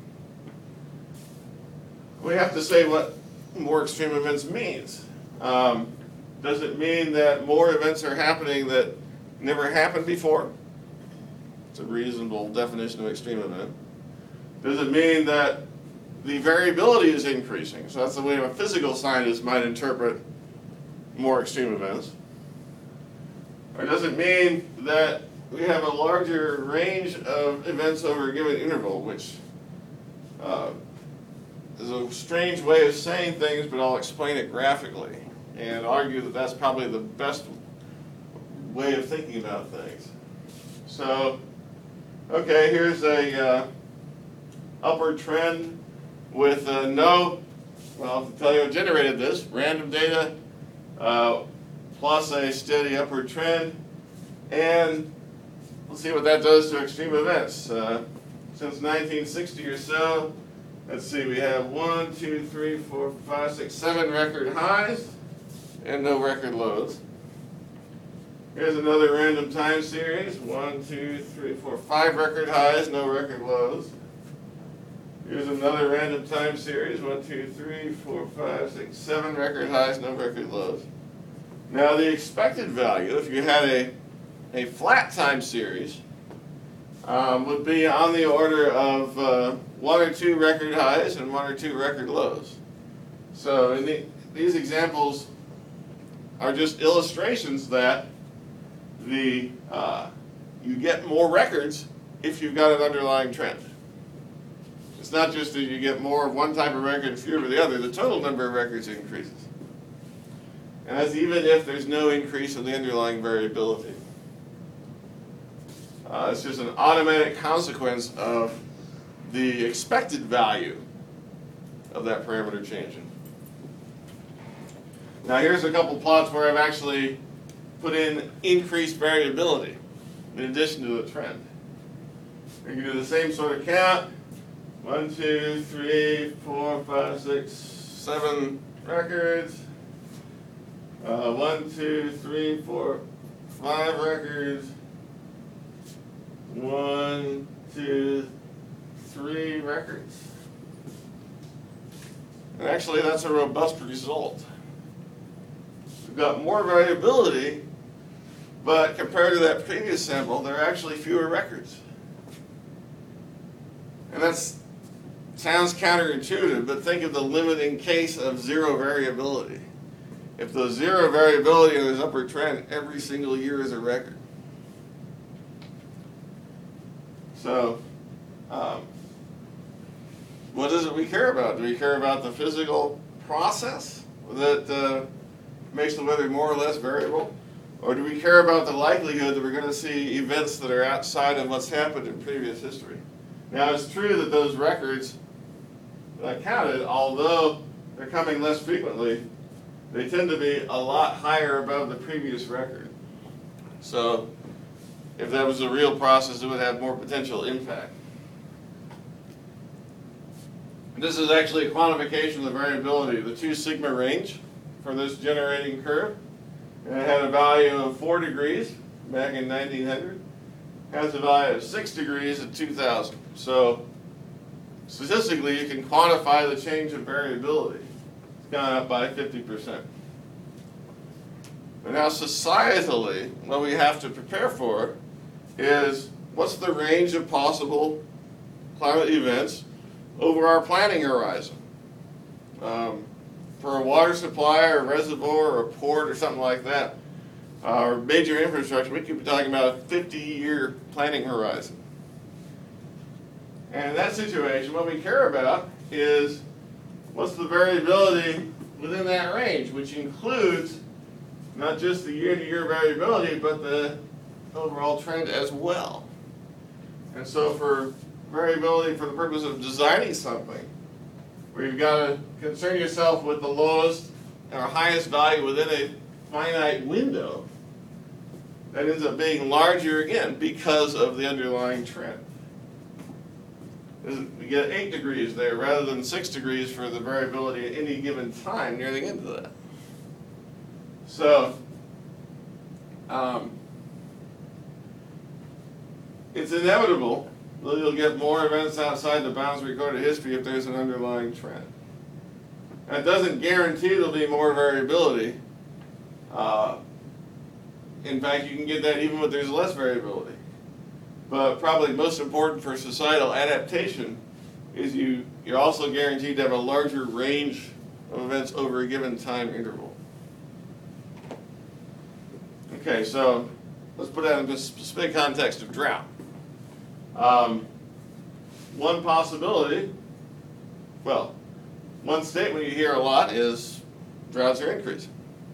We have to say what more extreme events means. Um, does it mean that more events are happening that never happened before? It's a reasonable definition of extreme event. Does it mean that the variability is increasing? So that's the way a physical scientist might interpret more extreme events. Or does it mean that we have a larger range of events over a given interval, which uh, is a strange way of saying things, but I'll explain it graphically and argue that that's probably the best way of thinking about things. So, okay, here's a uh, upward trend with uh, no, well, to tell you what generated this, random data uh, plus a steady upward trend, and we'll see what that does to extreme events. Uh, since nineteen sixty or so. Let's see, we have one, two, three, four, five, six, seven record highs and no record lows. Here's another random time series. One, two, three, four, five record highs, no record lows. Here's another random time series. One, two, three, four, five, six, seven record highs, no record lows. Now the expected value, if you had a, a flat time series, um, would be on the order of uh, one or two record highs and one or two record lows. So in the, these examples are just illustrations that the uh, you get more records if you've got an underlying trend. It's not just that you get more of one type of record and fewer of the other. The total number of records increases. And that's even if there's no increase in the underlying variability. Uh, it's just an automatic consequence of the expected value of that parameter changing. Now here's a couple plots where I've actually put in increased variability in addition to the trend. You can do the same sort of count. One, two, three, four, five, six, seven records. Uh, one, two, three, four, five records. One, two, three records. And actually that's a robust result. We've got more variability, but compared to that previous sample, there are actually fewer records. And that's sounds counterintuitive, but think of the limiting case of zero variability. If there's zero variability and there's upward trend, every single year is a record. So, um, what is it we care about? Do we care about the physical process that uh, makes the weather more or less variable? Or do we care about the likelihood that we're going to see events that are outside of what's happened in previous history? Now, it's true that those records that I counted, although they're coming less frequently, they tend to be a lot higher above the previous record. So, if that was a real process, it would have more potential impact. And this is actually a quantification of the variability, the two sigma range for this generating curve. And it had a value of four degrees back in nineteen hundred. Has a value of six degrees at two thousand. So statistically, you can quantify the change in variability. It's gone up by fifty percent. But now societally, what we have to prepare for is what's the range of possible climate events over our planning horizon. Um, for a water supply or a reservoir or a port or something like that, uh, or major infrastructure, we could be talking about a fifty-year planning horizon. And in that situation, what we care about is what's the variability within that range, which includes not just the year-to-year variability, but the overall trend as well. And so for variability for the purpose of designing something, where you've got to concern yourself with the lowest or highest value within a finite window, that ends up being larger again because of the underlying trend. We get eight degrees there rather than six degrees for the variability at any given time near the end of that. So, um, it's inevitable that you'll get more events outside the bounds of recorded history if there's an underlying trend. That doesn't guarantee there'll be more variability. Uh, in fact, you can get that even when there's less variability. But probably most important for societal adaptation is you, you're also guaranteed to have a larger range of events over a given time interval. Okay, so let's put that in the specific context of drought. Um, one possibility, well, one statement you hear a lot is droughts are increasing.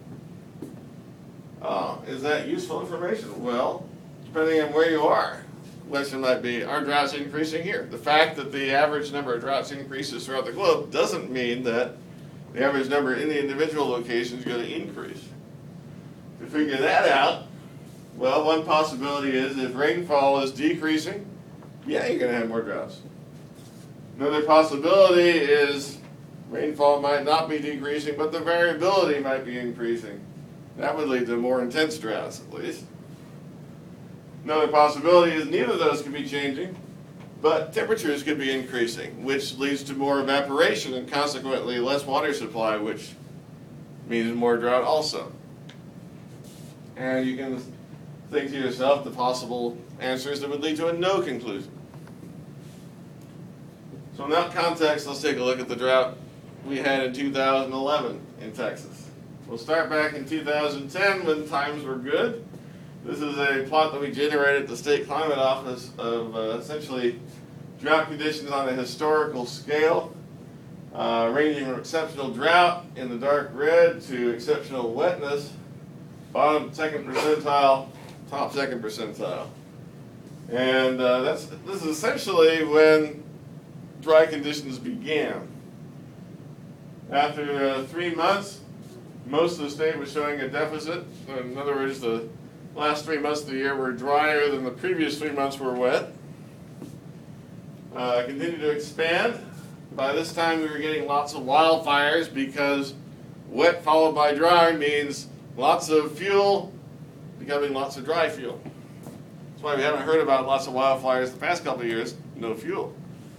Uh, is that useful information? Well, depending on where you are, the question might be, are droughts increasing here? The fact that the average number of droughts increases throughout the globe doesn't mean that the average number in the individual location is going to increase. To figure that out, well, one possibility is if rainfall is decreasing yeah, you're going to have more droughts. Another possibility is rainfall might not be decreasing, but the variability might be increasing. That would lead to more intense droughts, at least. Another possibility is neither of those could be changing, but temperatures could be increasing, which leads to more evaporation and consequently less water supply, which means more drought also. And you can think to yourself the possible answers that would lead to a no conclusion. So in that context, let's take a look at the drought we had in two thousand eleven in Texas. We'll start back in two thousand ten when times were good. This is a plot that we generated at the State Climate Office of uh, essentially drought conditions on a historical scale, uh, ranging from exceptional drought in the dark red to exceptional wetness, bottom second percentile, top second percentile. And uh, that's this is essentially when dry conditions began. After uh, three months, most of the state was showing a deficit. In other words, the last three months of the year were drier than the previous three months were wet. Uh, continued to expand. By this time we were getting lots of wildfires because wet followed by dry means lots of fuel becoming lots of dry fuel. That's why we haven't heard about lots of wildfires the past couple of years. No fuel.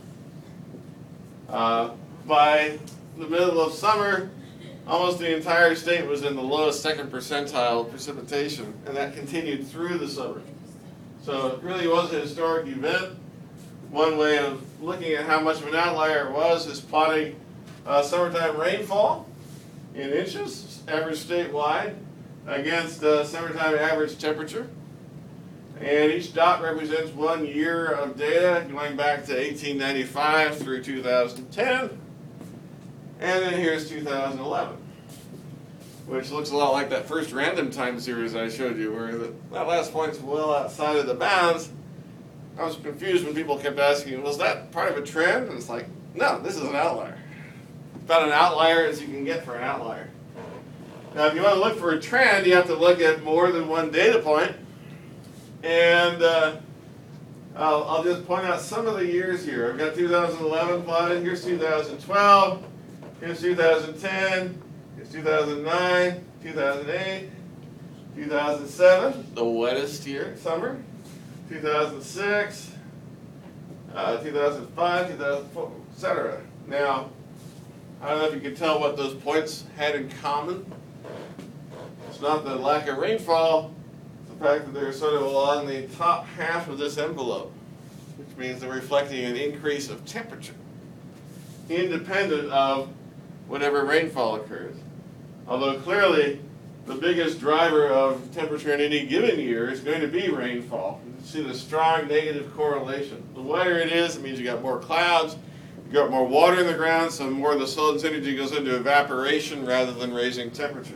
Uh, by the middle of summer, almost the entire state was in the lowest second percentile precipitation, and that continued through the summer. So it really was a historic event. One way of looking at how much of an outlier it was is plotting uh, summertime rainfall in inches, average statewide, against uh, summertime average temperature. And each dot represents one year of data going back to eighteen ninety-five through two thousand ten. And then here's two thousand eleven, which looks a lot like that first random time series I showed you, where the, that last point's well outside of the bounds. I was confused when people kept asking, was that part of a trend? And it's like, no, this is an outlier. About an outlier as you can get for an outlier. Now, if you want to look for a trend, you have to look at more than one data point. And uh, I'll, I'll just point out some of the years here. I've got two thousand eleven plotted. Here's two thousand twelve. Here's two thousand ten. Here's two thousand nine. two thousand eight. two thousand seven, the wettest year, summer. two thousand six. Uh, two thousand five. two thousand four, et cetera. Now, I don't know if you can tell what those points had in common. It's not the lack of rainfall. The fact that they're sort of along the top half of this envelope, which means they're reflecting an increase of temperature, independent of whatever rainfall occurs. Although clearly, the biggest driver of temperature in any given year is going to be rainfall. You can see the strong negative correlation. The wetter it is, it means you got more clouds, you got more water in the ground, so more of the sun's energy goes into evaporation rather than raising temperature.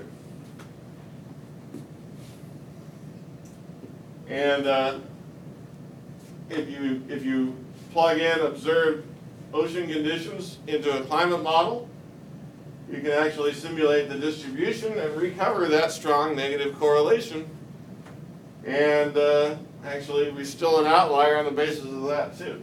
And uh, if you if you plug in observed ocean conditions into a climate model, you can actually simulate the distribution and recover that strong negative correlation. And uh, actually, we're still an outlier on the basis of that too.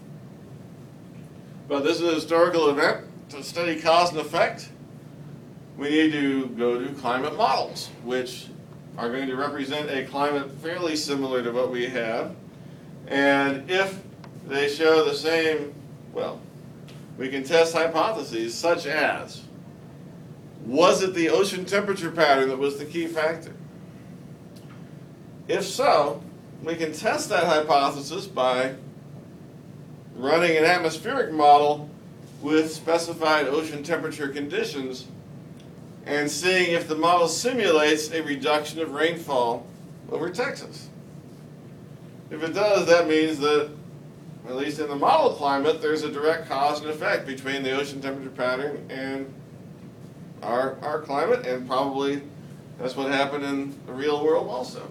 But this is a historical event. To study cause and effect, we need to go to climate models, which are going to represent a climate fairly similar to what we have. And if they show the same, well, we can test hypotheses such as, was it the ocean temperature pattern that was the key factor? If so, we can test that hypothesis by running an atmospheric model with specified ocean temperature conditions and seeing if the model simulates a reduction of rainfall over Texas. If it does, that means that, at least in the model climate, there's a direct cause and effect between the ocean temperature pattern and our, our climate, and probably that's what happened in the real world also.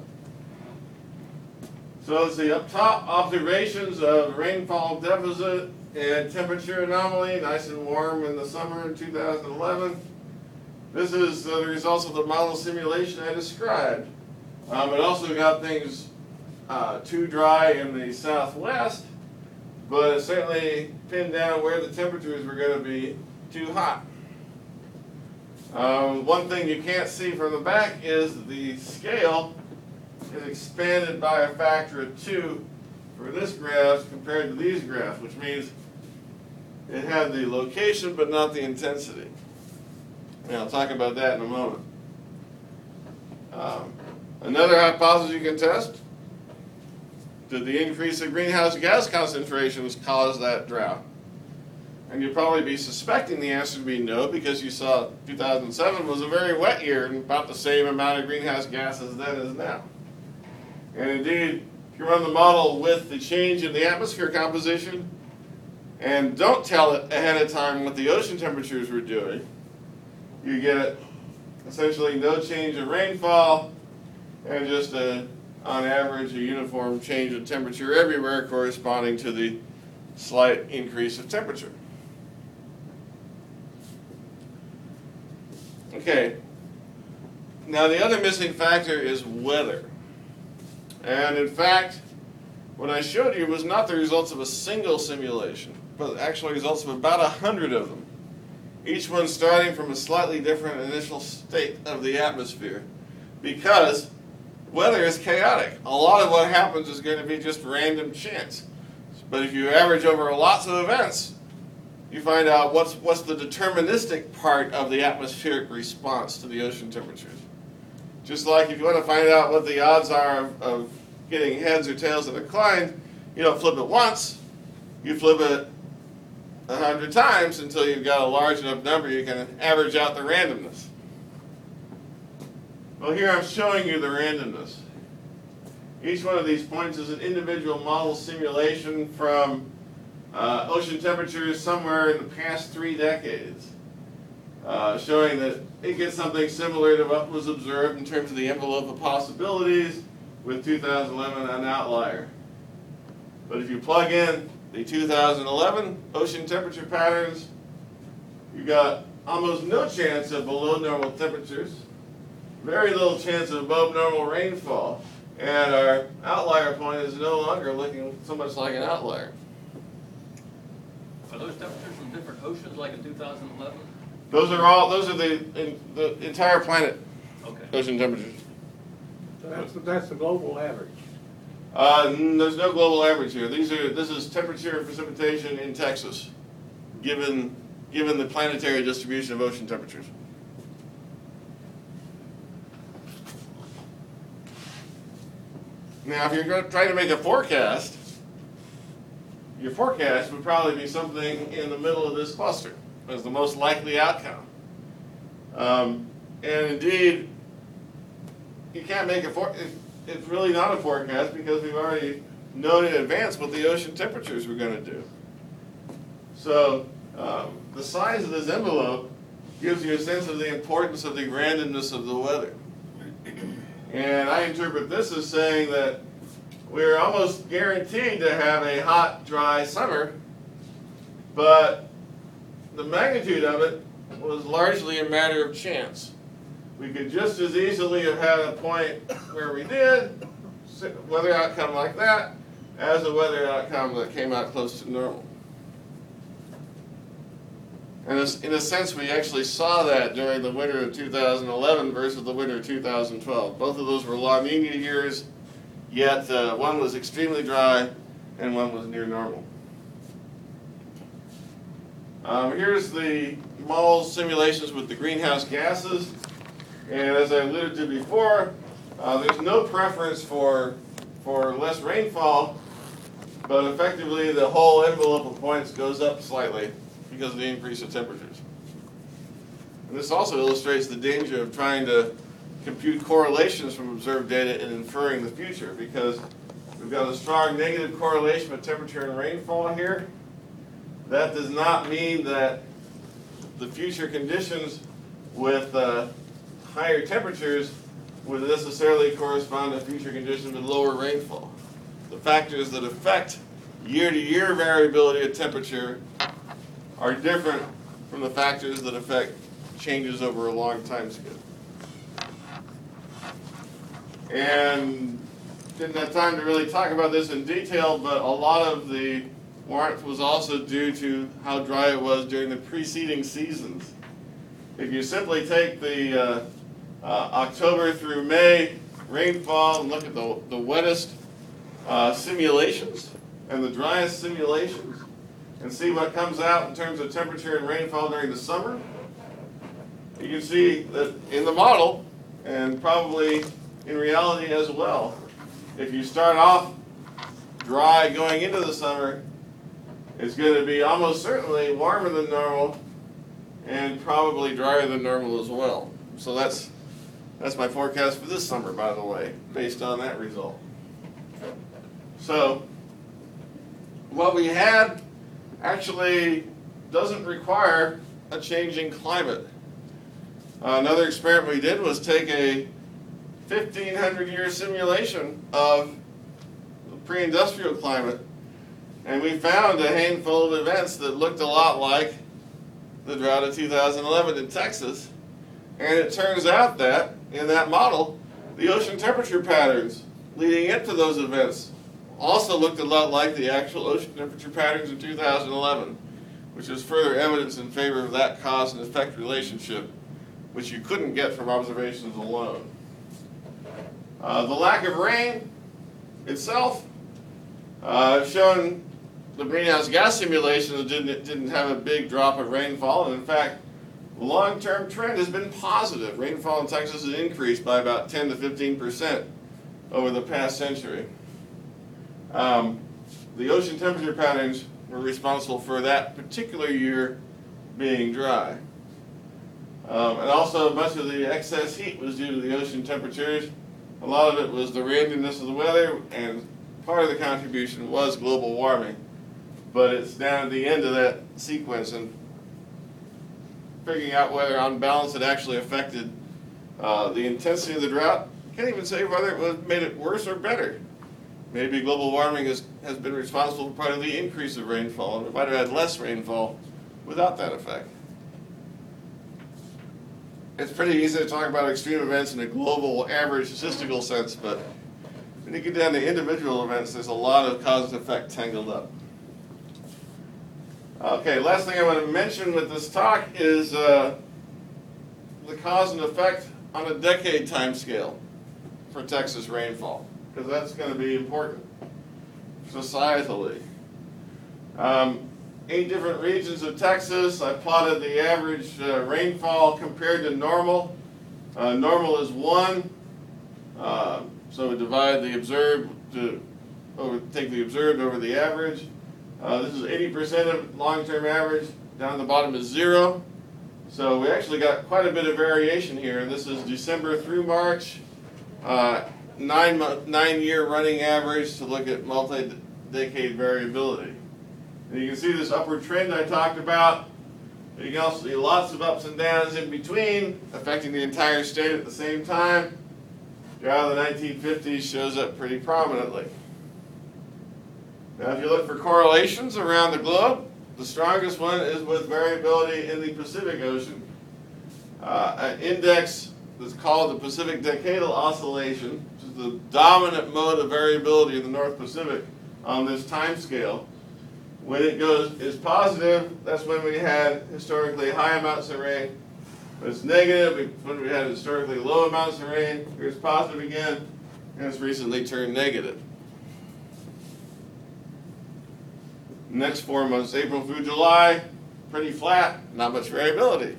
So let's see, up top, observations of rainfall deficit and temperature anomaly, nice and warm in the summer in two thousand eleven. This is uh, the results of the model simulation I described. Um, it also got things uh, too dry in the southwest, but it certainly pinned down where the temperatures were going to be too hot. Um, one thing you can't see from the back is the scale is expanded by a factor of two for this graph compared to these graphs, which means it had the location but not the intensity. And I'll talk about that in a moment. Um, another hypothesis you can test: did the increase of greenhouse gas concentrations cause that drought? And you'd probably be suspecting the answer to be no, because you saw two thousand seven was a very wet year and about the same amount of greenhouse gases then as now. And indeed, if you run the model with the change in the atmosphere composition and don't tell it ahead of time what the ocean temperatures were doing, you get essentially no change in rainfall and just a, on average, a uniform change in temperature everywhere corresponding to the slight increase of temperature. Okay, now the other missing factor is weather. And in fact, what I showed you was not the results of a single simulation, but actually results of about a hundred of them. Each one starting from a slightly different initial state of the atmosphere, because weather is chaotic. A lot of what happens is going to be just random chance. But if you average over lots of events, you find out what's, what's the deterministic part of the atmospheric response to the ocean temperatures. Just like if you want to find out what the odds are of, of getting heads or tails of a coin, you don't flip it once, you flip it a hundred times until you've got a large enough number you can average out the randomness. Well, here I'm showing you the randomness. Each one of these points is an individual model simulation from uh, ocean temperatures somewhere in the past three decades, uh, showing that it gets something similar to what was observed in terms of the envelope of possibilities, with two thousand eleven an outlier. But if you plug in the two thousand eleven ocean temperature patterns, you got almost no chance of below normal temperatures, very little chance of above normal rainfall, and our outlier point is no longer looking so much like an outlier. Are those temperatures from different oceans like in two thousand eleven? Those are all, those are the, in, the entire planet Okay. ocean temperatures. So that's, the- that's the global average. Uh, n- there's no global average here. These are, this is temperature and precipitation in Texas, given, given the planetary distribution of ocean temperatures. Now, if you're going to try to make a forecast, your forecast would probably be something in the middle of this cluster as the most likely outcome. Um, and indeed, you can't make a for it, it's really not a forecast because we've already known in advance what the ocean temperatures were going to do. So um, the size of this envelope gives you a sense of the importance of the randomness of the weather. And I interpret this as saying that we're almost guaranteed to have a hot, dry summer, but the magnitude of it was largely a matter of chance. We could just as easily have had a point where we did, weather outcome like that, as a weather outcome that came out close to normal. And in a sense, we actually saw that during the winter of two thousand eleven versus the winter of two thousand twelve. Both of those were La Nina years, yet uh, one was extremely dry and one was near normal. Um, here's the model simulations with the greenhouse gases. And as I alluded to before, uh, there's no preference for, for less rainfall, but effectively the whole envelope of points goes up slightly because of the increase of temperatures. And this also illustrates the danger of trying to compute correlations from observed data and inferring the future, because we've got a strong negative correlation with temperature and rainfall here. That does not mean that the future conditions with uh, higher temperatures would necessarily correspond to future conditions with lower rainfall. The factors that affect year-to-year variability of temperature are different from the factors that affect changes over a long time scale. And didn't have time to really talk about this in detail, but a lot of the warmth was also due to how dry it was during the preceding seasons. If you simply take the uh, uh, October through May rainfall and look at the, the wettest uh, simulations and the driest simulations and see what comes out in terms of temperature and rainfall during the summer, you can see that in the model, and probably in reality as well, if you start off dry going into the summer, it's going to be almost certainly warmer than normal and probably drier than normal as well. So that's that's my forecast for this summer, by the way, based on that result. So what we had actually doesn't require a changing climate. Uh, another experiment we did was take a fifteen hundred year simulation of the pre-industrial climate, and we found a handful of events that looked a lot like the drought of two thousand eleven in Texas. And it turns out that in that model, the ocean temperature patterns leading into those events also looked a lot like the actual ocean temperature patterns in two thousand eleven, which is further evidence in favor of that cause and effect relationship, which you couldn't get from observations alone. Uh, the lack of rain itself, uh, I've shown the greenhouse gas simulations didn't, didn't have a big drop of rainfall, and in fact, the long-term trend has been positive. Rainfall in Texas has increased by about ten to fifteen percent over the past century. Um, the ocean temperature patterns were responsible for that particular year being dry. Um, and also much of the excess heat was due to the ocean temperatures. A lot of it was the randomness of the weather, and part of the contribution was global warming. But it's down at the end of that sequence and figuring out whether on balance it actually affected uh, the intensity of the drought. Can't even say whether it was made it worse or better. Maybe global warming is, has been responsible for part of the increase of rainfall, and we might have had less rainfall without that effect. It's pretty easy to talk about extreme events in a global average statistical sense, but when you get down to individual events, there's a lot of cause and effect tangled up. Okay, last thing I want to mention with this talk is uh, the cause and effect on a decade time scale for Texas rainfall, because that's going to be important societally. Um, eight different regions of Texas. I plotted the average uh, rainfall compared to normal. Uh, normal is one, uh, so we divide the observed to over, take the observed over the average. Uh, this is eighty percent of long-term average. Down the bottom is zero. So we actually got quite a bit of variation here. This is December through March, uh, nine month, nine year running average to look at multi-decade variability. And you can see this upward trend I talked about. You can also see lots of ups and downs in between, affecting the entire state at the same time. Drought of the nineteen fifties shows up pretty prominently. Now if you look for correlations around the globe, the strongest one is with variability in the Pacific Ocean. Uh, an index that's called the Pacific Decadal Oscillation, which is the dominant mode of variability in the North Pacific on this time scale. When it goes is positive, that's when we had historically high amounts of rain. When it's negative, when we had historically low amounts of rain. Here's positive again, and it's recently turned negative. Next four months, April through July, pretty flat, not much variability.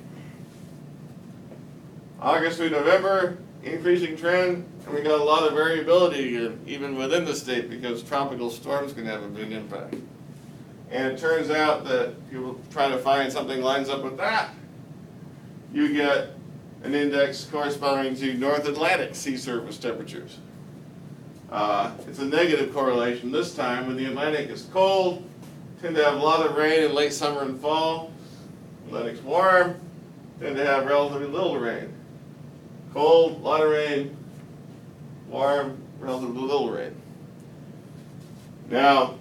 August through November, increasing trend, and we got a lot of variability even within the state because tropical storms can have a big impact. And it turns out that if you try to find something lines up with that, you get an index corresponding to North Atlantic sea surface temperatures. Uh, it's a negative correlation this time. When the Atlantic is cold, tend to have a lot of rain in late summer and fall. Atlantic's warm, tend to have relatively little rain. Cold, a lot of rain. Warm, relatively little rain. Now,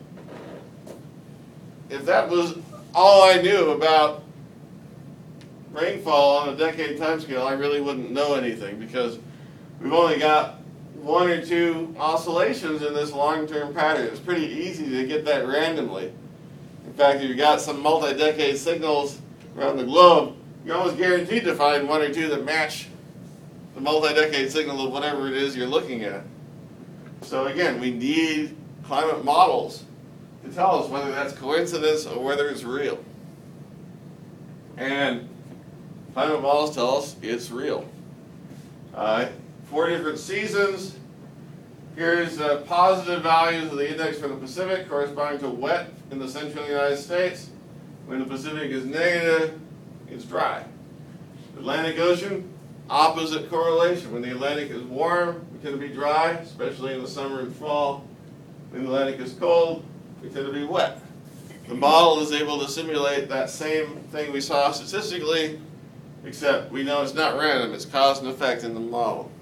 if that was all I knew about rainfall on a decade timescale, I really wouldn't know anything because we've only got one or two oscillations in this long-term pattern. It's pretty easy to get that randomly. fact, if you've got some multi-decade signals around the globe, you're almost guaranteed to find one or two that match the multi-decade signal of whatever it is you're looking at. So again, we need climate models to tell us whether that's coincidence or whether it's real. And climate models tell us it's real. Uh, four different seasons. Here's uh, positive values of the index for the Pacific corresponding to wet in the central United States. When the Pacific is negative, it's dry. Atlantic Ocean, opposite correlation. When the Atlantic is warm, we tend to be dry, especially in the summer and fall. When the Atlantic is cold, we tend to be wet. The model is able to simulate that same thing we saw statistically, except we know it's not random, it's cause and effect in the model.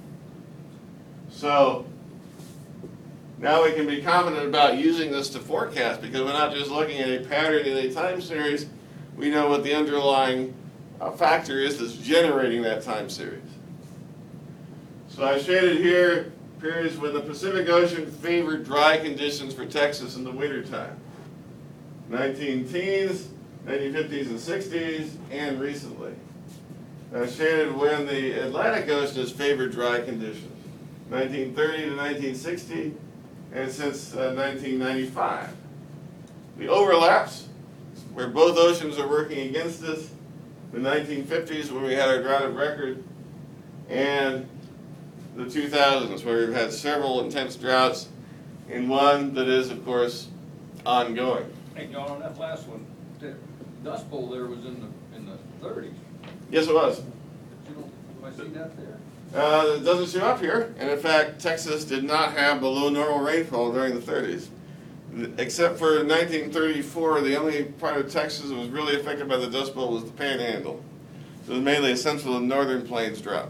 So now we can be confident about using this to forecast because we're not just looking at a pattern in a time series, we know what the underlying uh, factor is that's generating that time series. So I shaded here periods when the Pacific Ocean favored dry conditions for Texas in the wintertime. nineteen teens, nineteen fifties and sixties, and recently. I shaded when the Atlantic Ocean has favored dry conditions. nineteen thirty to nineteen sixty, and since uh, nineteen ninety-five. The overlaps, where both oceans are working against us, the nineteen fifties when we had our drought of record, and the two thousands where we've had several intense droughts, and one that is, of course, ongoing. Hey, John, on that last one, the Dust Bowl there was in the in the thirties. Yes, it was. You know, have I seen that there? Uh, it doesn't show up here, and in fact, Texas did not have below normal rainfall during the thirties. Except for nineteen thirty-four, the only part of Texas that was really affected by the Dust Bowl was the Panhandle. So it was mainly a central and northern plains drought.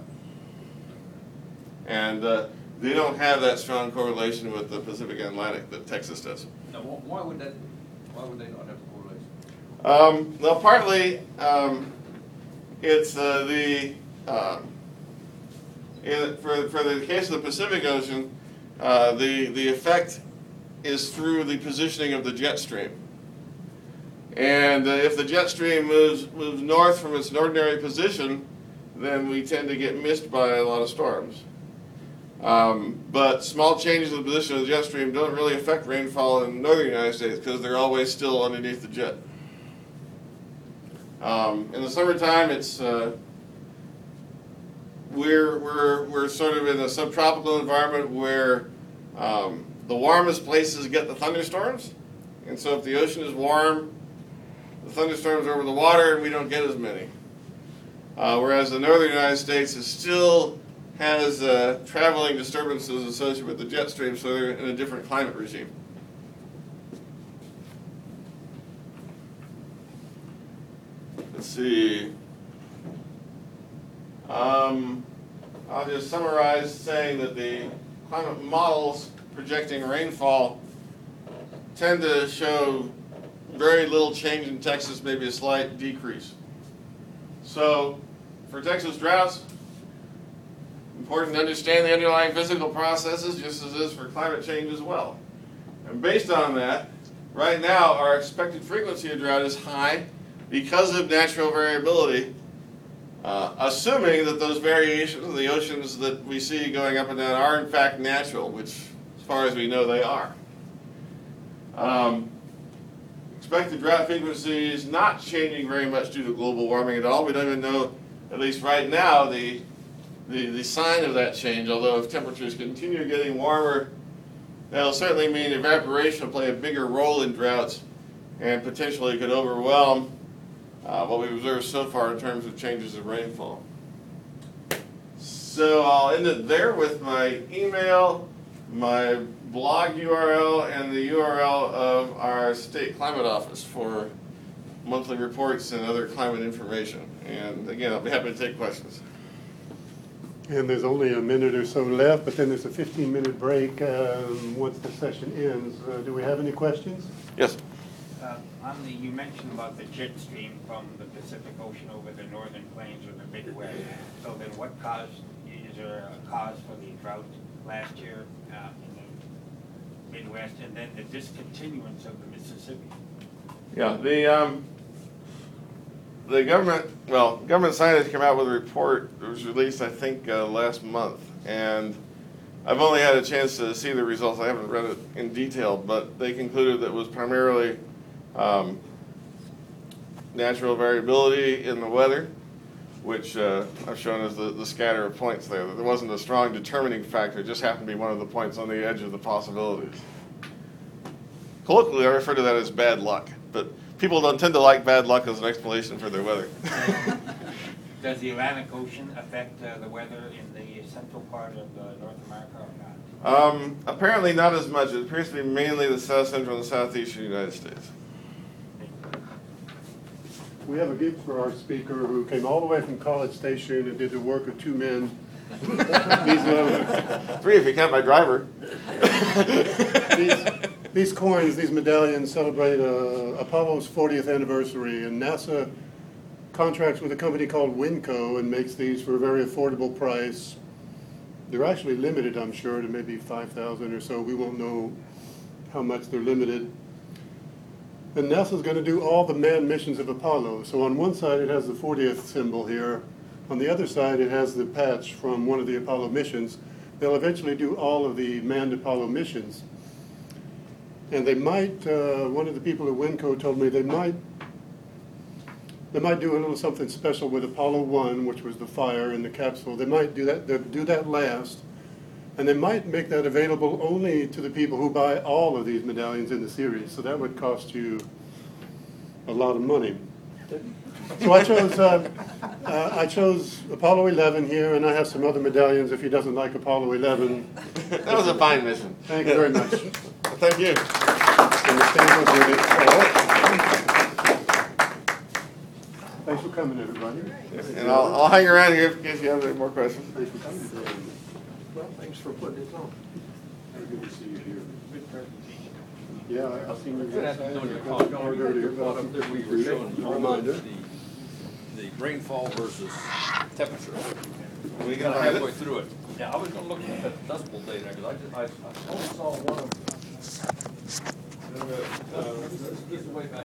And uh, they don't have that strong correlation with the Pacific and Atlantic that Texas does. Now, wh- why would that? Why would they not have the correlation? Um, well, partly um, it's uh, the uh, in, for for the case of the Pacific Ocean, uh, the the effect is through the positioning of the jet stream. And uh, if the jet stream moves moves north from its ordinary position, then we tend to get missed by a lot of storms. Um, but small changes in the position of the jet stream don't really affect rainfall in the northern United States because they're always still underneath the jet. Um, in the summertime, it's uh, we're we're we're sort of in a subtropical environment where um, the warmest places get the thunderstorms, and so if the ocean is warm, the thunderstorms are over the water, and we don't get as many. Uh, whereas the northern United States is still has uh, traveling disturbances associated with the jet stream, so they're in a different climate regime. Let's see. Um, I'll just summarize saying that the climate models projecting rainfall tend to show very little change in Texas, maybe a slight decrease. So, for Texas droughts, important to understand the underlying physical processes just as it is for climate change as well. And based on that, right now our expected frequency of drought is high because of natural variability, uh, assuming that those variations of the oceans that we see going up and down are in fact natural, which as far as we know they are. Um, expected drought frequency is not changing very much due to global warming at all. We don't even know, at least right now, the The, the sign of that change, although if temperatures continue getting warmer, that'll certainly mean evaporation will play a bigger role in droughts and potentially could overwhelm uh, what we've observed so far in terms of changes in rainfall. So I'll end it there with my email, my blog U R L, and the U R L of our state climate office for monthly reports and other climate information. And again, I'll be happy to take questions. And there's only a minute or so left, but then there's a fifteen minute break um, once the session ends. Uh, do we have any questions? Yes. Uh, on the, you mentioned about the jet stream from the Pacific Ocean over the northern plains or the Midwest. So then what caused, is there a cause for the drought last year uh, in the Midwest, and then the discontinuance of the Mississippi? Yeah, the, um, the government, well, government scientists came out with a report that was released, I think, uh, last month. And I've only had a chance to see the results. I haven't read it in detail, but they concluded that it was primarily um, natural variability in the weather, which uh, I've shown as the, the scatter of points there. There wasn't a strong determining factor. It just happened to be one of the points on the edge of the possibilities. Colloquially, I refer to that as bad luck, but people don't tend to like bad luck as an explanation for their weather. Does the Atlantic Ocean affect uh, the weather in the central part of uh, North America or not? Um, apparently not as much. It appears to be mainly the south central and southeastern United States. We have a gift for our speaker who came all the way from College Station and did the work of two men. These, uh, Three if you count my driver. these, these coins, these medallions celebrate uh, Apollo's fortieth anniversary, and NASA contracts with a company called Winco and makes these for a very affordable price. They're actually limited, I'm sure, to maybe five thousand or so. We won't know how much they're limited. And NASA's going to do all the manned missions of Apollo. So on one side it has the fortieth symbol here. On the other side it has the patch from one of the Apollo missions. They'll eventually do all of the manned Apollo missions. And they might, uh, one of the people at Winco told me they might They might do a little something special with Apollo one, which was the fire in the capsule. They might do that, they'll do that last. And they might make that available only to the people who buy all of these medallions in the series. So that would cost you a lot of money. So I chose, uh, uh, I chose Apollo eleven here, and I have some other medallions if he doesn't like Apollo eleven. That was a fine mission. Thank you very much. Thank you. And the stamp was with it. Thanks for coming, everybody. And I'll, I'll hang around here in case you have any more questions. Thanks for coming. Well, thanks for putting it on. Good to see you here. Good presentation. Yeah, I- I've seen you. Good afternoon, guys. your I call. called earlier, but Up there we were showing A reminder. the, the rainfall versus temperature. We Kind got of to halfway through it. Yeah, I was gonna look at the decibel data, because I just, I, I only saw one of them. This is way back